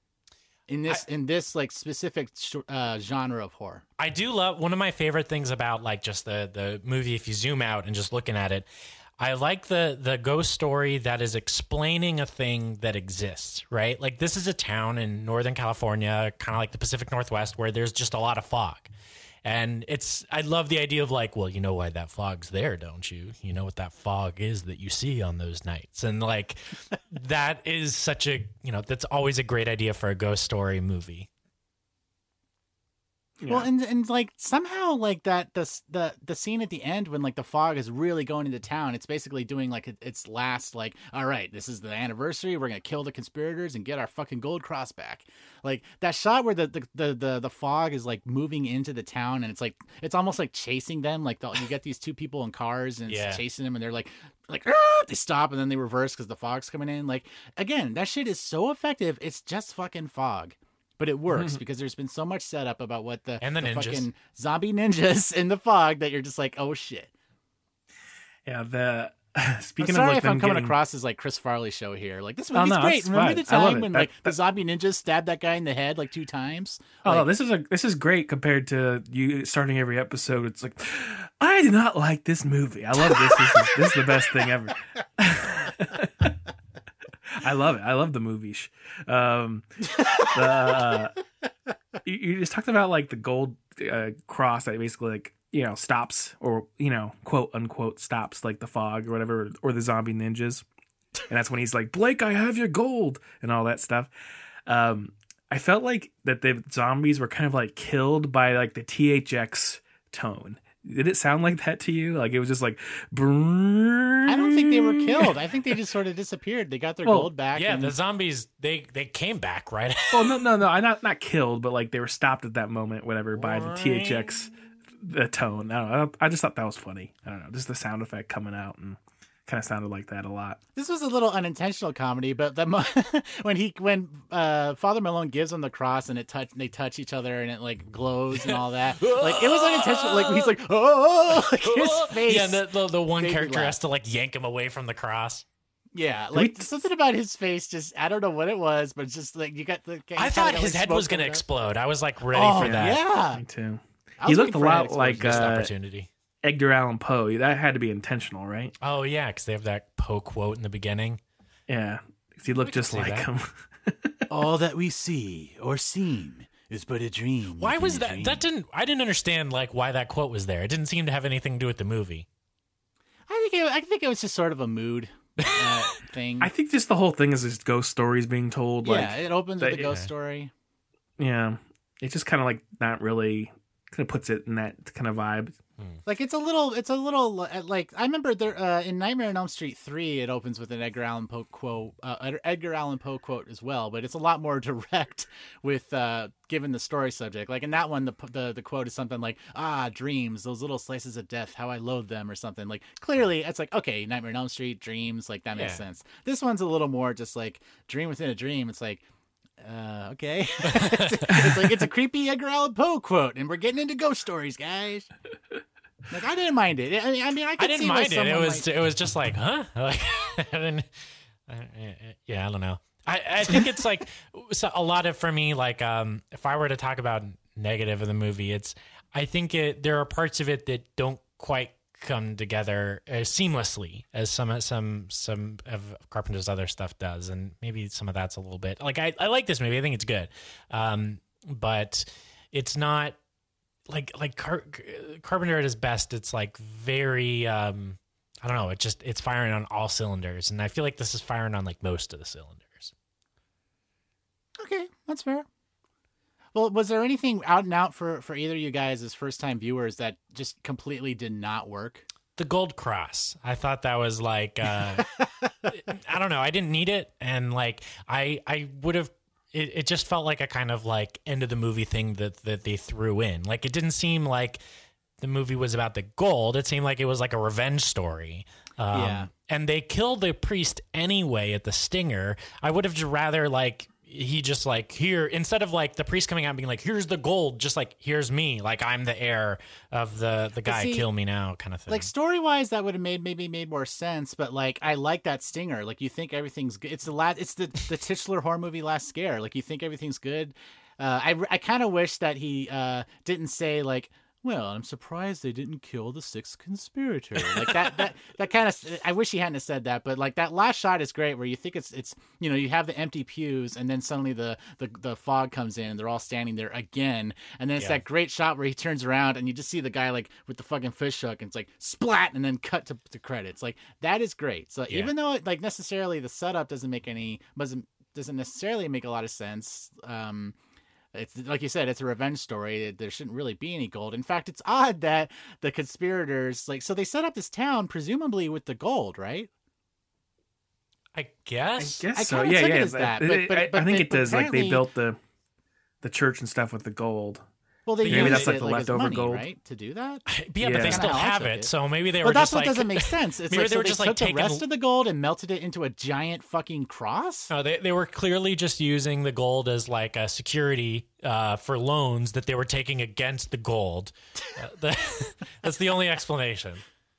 In this in this like specific sh- uh, genre of horror. I do love one of my favorite things about like just the the movie. If you zoom out and just looking at it, I like the the ghost story that is explaining a thing that exists, right? Like this is a town in Northern California, kind of like the Pacific Northwest, where there's just a lot of fog. And it's, I love the idea of like, well, you know why that fog's there, don't you? You know what that fog is that you see on those nights. And like, that is such a, you know, that's always a great idea for a ghost story movie. Yeah. Well, and and like somehow like that the the the scene at the end when like the fog is really going into town, it's basically doing like its last like, all right, this is the anniversary, we're gonna kill the conspirators and get our fucking gold cross back. Like that shot where the the the the, the fog is like moving into the town, and it's like it's almost like chasing them. Like the, you get these two people in cars and it's yeah. chasing them, and they're like like ah! They stop and then they reverse because the fog's coming in. Like again, that shit is so effective. It's just fucking fog. But it works because there's been so much setup about what the, and the, the ninjas. fucking zombie ninjas in the fog that you're just like, oh shit. Yeah, the speaking I'm sorry of like if them I'm coming getting... across as like Chris Farley show here. Like this Oh, movie's no, great. that's Remember fine. the I love time it. when That- like that- the zombie ninjas stabbed that guy in the head like two times? Oh Like, no, this is a this is great compared to you starting every episode. It's like, I do not like this movie. I love this. This is, this is the best thing ever. I love it. I love the movies. Um, the, uh, you, you just talked about like the gold uh, cross that basically like you know stops or you know quote unquote stops like the fog or whatever or the zombie ninjas, and that's when he's like, Blake, I have your gold and all that stuff. Um, I felt like that the zombies were kind of like killed by like the T H X tone. Did it sound like that to you? Like it was just like, brrrr. I don't think they were killed. I think they just sort of disappeared. They got their Well, gold back. Yeah, and... the zombies, they they came back, right? Well, no, no, no. I not not killed, but like they were stopped at that moment, whatever, by the T H X the tone. I don't know. I just thought that was funny. I don't know, just the sound effect coming out and kind of sounded like that a lot. This was a little unintentional comedy, but the mo- when he when uh, Father Malone gives him the cross and it touch they touch each other and it like glows and all that, like it was unintentional. Like he's like, oh, like his face. Yeah, the the, the one made me character laugh. has to like yank him away from the cross. Yeah, like something about his face. Just I don't know what it was, but it's just like you got the. I thought his head was going to explode. I was like ready Oh, for that. yeah. Me too. I He was looked a waiting for an lot explosion. like Missed uh, opportunity. Edgar Allan Poe. That had to be intentional, right? Oh yeah, because they have that Poe quote in the beginning. Yeah, 'cause he looked just see like that. him. All that we see or seem is but a dream. Why within was a that? dream. That didn't. I didn't understand like why that quote was there. It didn't seem to have anything to do with the movie. I think it, I think it was just sort of a mood uh, thing. I think just the whole thing is just ghost stories being told. Like, yeah, it opens with that- a ghost story. Yeah, it's just kind of like not really kind of puts it in that kind of vibe. Like it's a little, it's a little uh, like I remember there uh, in Nightmare on Elm Street three, it opens with an Edgar Allan Poe quote, uh, Edgar Allan Poe quote as well, but it's a lot more direct with uh, given the story subject. Like in that one, the the the quote is something like, "Ah, dreams, those little slices of death, how I loathe them," or something. Like clearly, it's like okay, Nightmare on Elm Street, dreams, like that makes Yeah. sense. This one's a little more just like dream within a dream. It's like. Uh, okay. it's, it's like it's a creepy Edgar Allan Poe quote, and we're getting into ghost stories, guys. Like I didn't mind it. I mean, I mean, I, could I didn't see why mind it. It someone was might- it was just like, huh? Like, I didn't. I, yeah, I don't know. I, I think it's like so a lot of for me. Like, um, if I were to talk about negative of the movie, it's I think it there are parts of it that don't quite come together as seamlessly as some some some of Carpenter's other stuff does, and maybe some of that's a little bit like I, I like this movie. I think it's good, um, but it's not like like Car- Carpenter at his best. It's like very um, I don't know. It just it's firing on all cylinders, and I feel like this is firing on like most of the cylinders. Okay, that's fair. Well, was there anything out and out for, for either of you guys as first time viewers that just completely did not work? The gold cross. I thought that was like uh, I don't know. I didn't need it, and like I I would have. It, it just felt like a kind of like end of the movie thing that that they threw in. Like it didn't seem like the movie was about the gold. It seemed like it was like a revenge story. Um, Yeah. And they killed the priest anyway at the stinger. I would have just rather like he just like here instead of like the priest coming out and being like here's the gold, just like here's me, like I'm the heir of the the guy, see, kill me now kind of thing. Like story wise, that would have made maybe made more sense. But like, I like that stinger. Like you think everything's good. It's the last. It's the the titular horror movie Last Scare. Like you think everything's good. Uh, I I kind of wish that he uh, didn't say like. well, I'm surprised they didn't kill the sixth conspirator. Like that, that, that kind of, I wish he hadn't have said that, but like that last shot is great where you think it's, it's, you know, you have the empty pews and then suddenly the, the, the fog comes in and they're all standing there again. And then it's Yeah. that great shot where he turns around and you just see the guy like with the fucking fish hook and it's like splat and then cut to, to credits. Like that is great. So Yeah. even though it, like necessarily the setup doesn't make any, doesn't, doesn't necessarily make a lot of sense. Um, It's like you said, it's a revenge story. There shouldn't really be any gold. In fact, it's odd that the conspirators, like, so they set up this town presumably with the gold, right? I guess. I guess I so. kinda Yeah, took it yeah. as that, I- but- but- I, but I think they- it but does. Like they apparently- built the the church and stuff with the gold. Well, they Maybe used that's like it, the like, as leftover money, gold. right, to do that. Yeah, but Yeah. they Kinda still how I have took it. it. So maybe they But were that's just what like doesn't make sense. It's maybe like they so were they just took like the taking rest of the gold and melted it into a giant fucking cross. No, they they were clearly just using the gold as like a security uh, for loans that they were taking against the gold. Uh, the, that's the only explanation.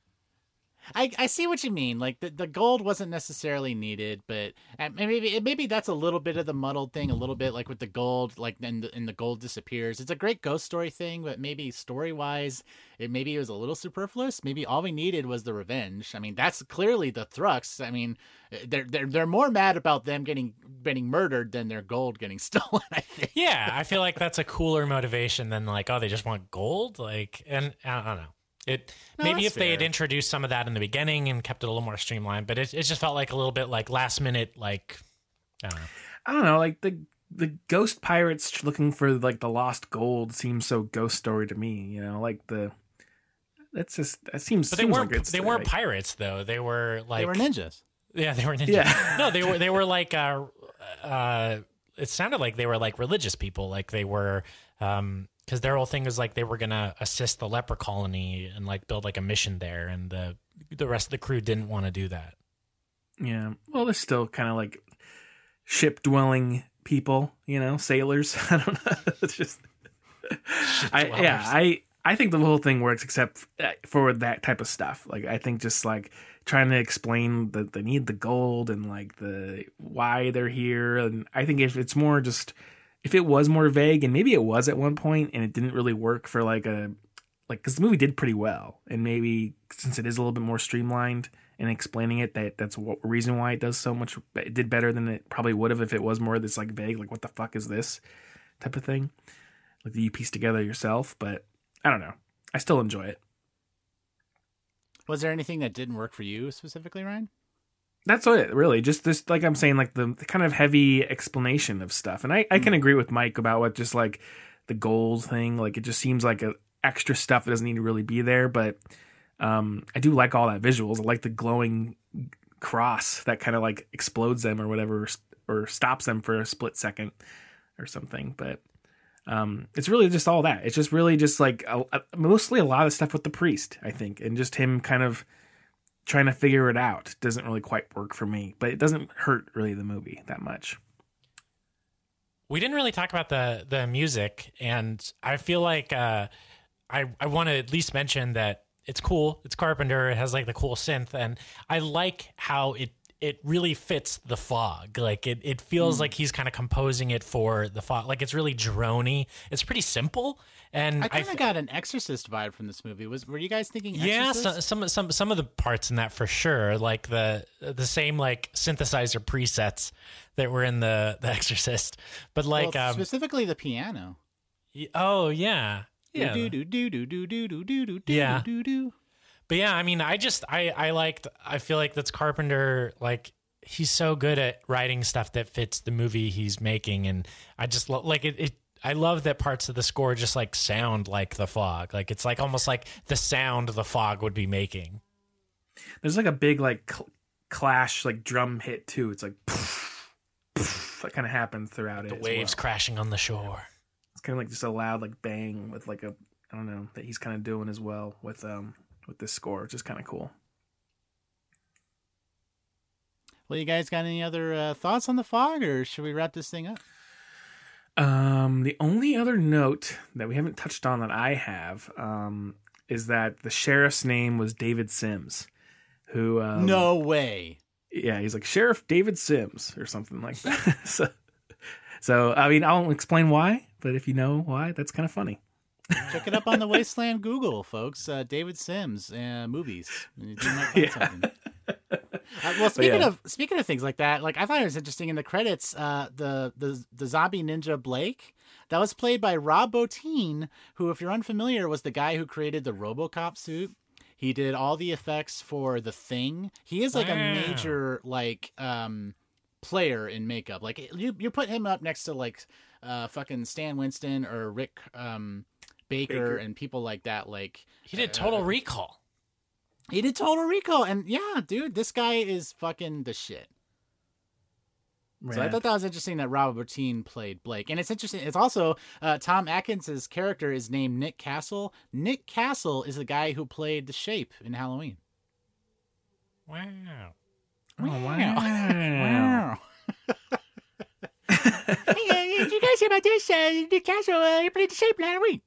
I, I see what you mean. Like the, the gold wasn't necessarily needed, but and maybe maybe that's a little bit of the muddled thing. A little bit like with the gold, like then the, and the gold disappears. It's a great ghost story thing, but maybe story wise, it maybe it was a little superfluous. Maybe all we needed was the revenge. I mean, that's clearly the Thrux. I mean, they're they're they're more mad about them getting getting murdered than their gold getting stolen. I think. Yeah, I feel like that's a cooler motivation than like, oh, they just want gold. Like, and I don't know. It No, maybe that's if they had fair. introduced some of that in the beginning and kept it a little more streamlined, but it it just felt like a little bit like last minute, like I don't know. I don't know. Like the the ghost pirates looking for like the lost gold seems so ghost story to me. You know, like the that's just that seems. But they seems weren't like it's they weren't like, pirates though. They were like They were ninjas. Yeah, they were ninjas. Yeah. No, they were they were like uh uh it sounded like they were like religious people. Like they were um because their whole thing was like they were gonna assist the leper colony and like build like a mission there, and the the rest of the crew didn't want to do that. Yeah. Well, they're still kind of like ship dwelling people, you know, sailors. I don't know. It's just, I, yeah, I, I think the whole thing works except for that type of stuff. Like, I think just like trying to explain that they need the gold and like the, why they're here. And I think if it's more just, if it was more vague, and maybe it was at one point and it didn't really work for like a, like, cause the movie did pretty well. And maybe since it is a little bit more streamlined, and explaining it, that that's what reason why it does so much. It did better than it probably would have if it was more this like vague, like what the fuck is this type of thing, like that you piece together yourself. But I don't know. I still enjoy it. Was there anything that didn't work for you specifically, Ryan? That's what it really just this, like I'm saying, like the, the kind of heavy explanation of stuff. And I, I can agree with Mike about what just like the gold thing. Like it just seems like a extra stuff that doesn't need to really be there, but Um, I do like all that visuals. I like the glowing cross that kind of like explodes them or whatever, or stops them for a split second or something. But um, it's really just all that. It's just really just like a, a, mostly a lot of stuff with the priest, I think, and just him kind of trying to figure it out doesn't really quite work for me. But it doesn't hurt really the movie that much. We didn't really talk about the the music, and I feel like uh, I I want to at least mention that. It's cool. It's Carpenter. It has like the cool synth, and I like how it it really fits the fog. Like it it feels Mm. like he's kind of composing it for the fog. Like it's really droney. It's pretty simple, and I kind f- of got an Exorcist vibe from this movie. Was were you guys thinking? yeah, Exorcist? so, some some some of the parts in that for sure. Like the the same like synthesizer presets that were in the the Exorcist, but like Well, um, specifically the piano. y- oh yeah. Yeah. Do do do do do do do do do Yeah. do do. But yeah, I mean, I just I I liked. I feel like that's Carpenter. Like he's so good at writing stuff that fits the movie he's making, and I just lo- like it. It I love that parts of the score just like sound like the fog. Like it's like almost like the sound the fog would be making. There's like a big like cl- clash like drum hit too. It's like poof, poof, that kind of happens throughout it. The as waves well. crashing on the shore. It's kind of like just a loud like bang with like a I don't know that he's kind of doing as well with um with this score, which is kind of cool. Well, you guys got any other uh, thoughts on the fog, or should we wrap this thing up? Um, the only other note that we haven't touched on that I have um is that the sheriff's name was David Sims, who um, No way. yeah, he's like Sheriff David Sims or something like that. so, so I mean, I'll explain why, but if you know why, that's kind of funny. Check it up on the Wasteland Google, folks. Uh, David Sims uh, movies. You might find Yeah. something. Uh, well, speaking yeah. of speaking of things like that, like I thought it was interesting in the credits, uh, the the the zombie ninja Blake that was played by Rob Bottin, who, if you're unfamiliar, was the guy who created the RoboCop suit. He did all the effects for The Thing. He is like Wow. a major like um, player in makeup. Like you you put him up next to like uh, fucking Stan Winston or Rick um, Baker, Baker. and people like that. Like He did Total Recall. he did Total Recall, and yeah, dude, this guy is fucking the shit. So I Rad. thought that was interesting that Robert Bottin played Blake. And it's interesting. It's also uh, Tom Atkins' character is named Nick Castle. Nick Castle is the guy who played the Shape in Halloween. Wow. Oh, wow. Wow. Hey, uh, did you guys hear about this? Uh, Nick Castle, uh, he played the Shape in Halloween.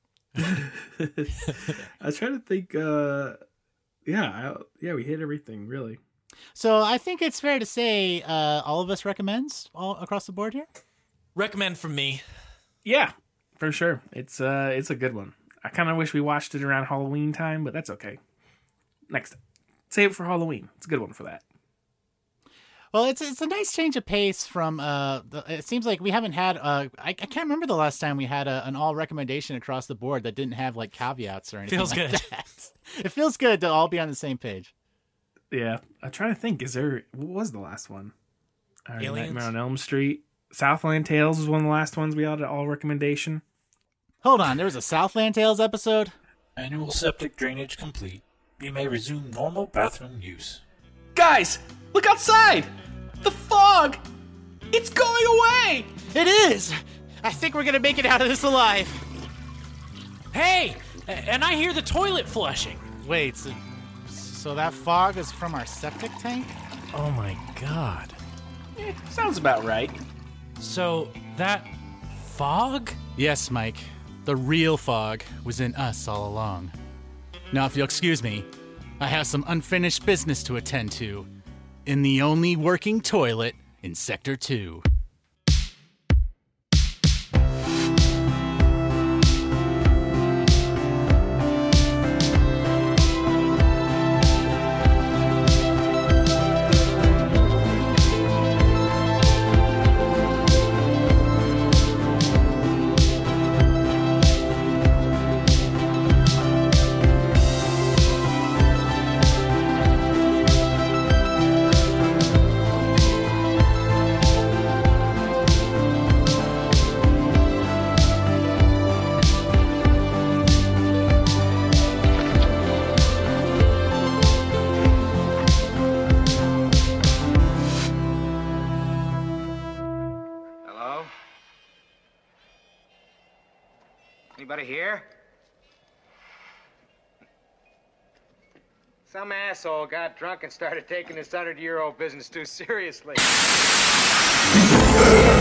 I was trying to think. Uh, yeah, I, yeah, we hit everything really. So I think it's fair to say uh, all of us recommends all across the board here. Recommend from me. Yeah, for sure. It's uh, it's a good one. I kind of wish we watched it around Halloween time, but that's okay. Next, save it for Halloween. It's a good one for that. Well, it's it's a nice change of pace from. Uh, the, it seems like we haven't had. Uh, I, I can't remember the last time we had a, an all recommendation across the board that didn't have like caveats or anything. Feels like good. that. It feels good to all be on the same page. Yeah, I'm trying to think. Is there what was the last one? Uh, Aliens? Nightmare on Elm Street. Southland Tales was one of the last ones we had an all recommendation. Hold on, there was a Southland Tales episode. Annual septic drainage complete. You may resume normal bathroom use. Guys, look outside! The fog! It's going away! It is. I think we're gonna make it out of this alive. Hey, a- and I hear the toilet flushing. Wait, so, so that fog is from our septic tank? Oh my god. Eh, sounds about right. So that fog? Yes, Mike. The real fog was in us all along. Now, if you'll excuse me, I have some unfinished business to attend to in the only working toilet in Sector two. Hello? Anybody here? Some asshole got drunk and started taking this hundred-year-old business too seriously.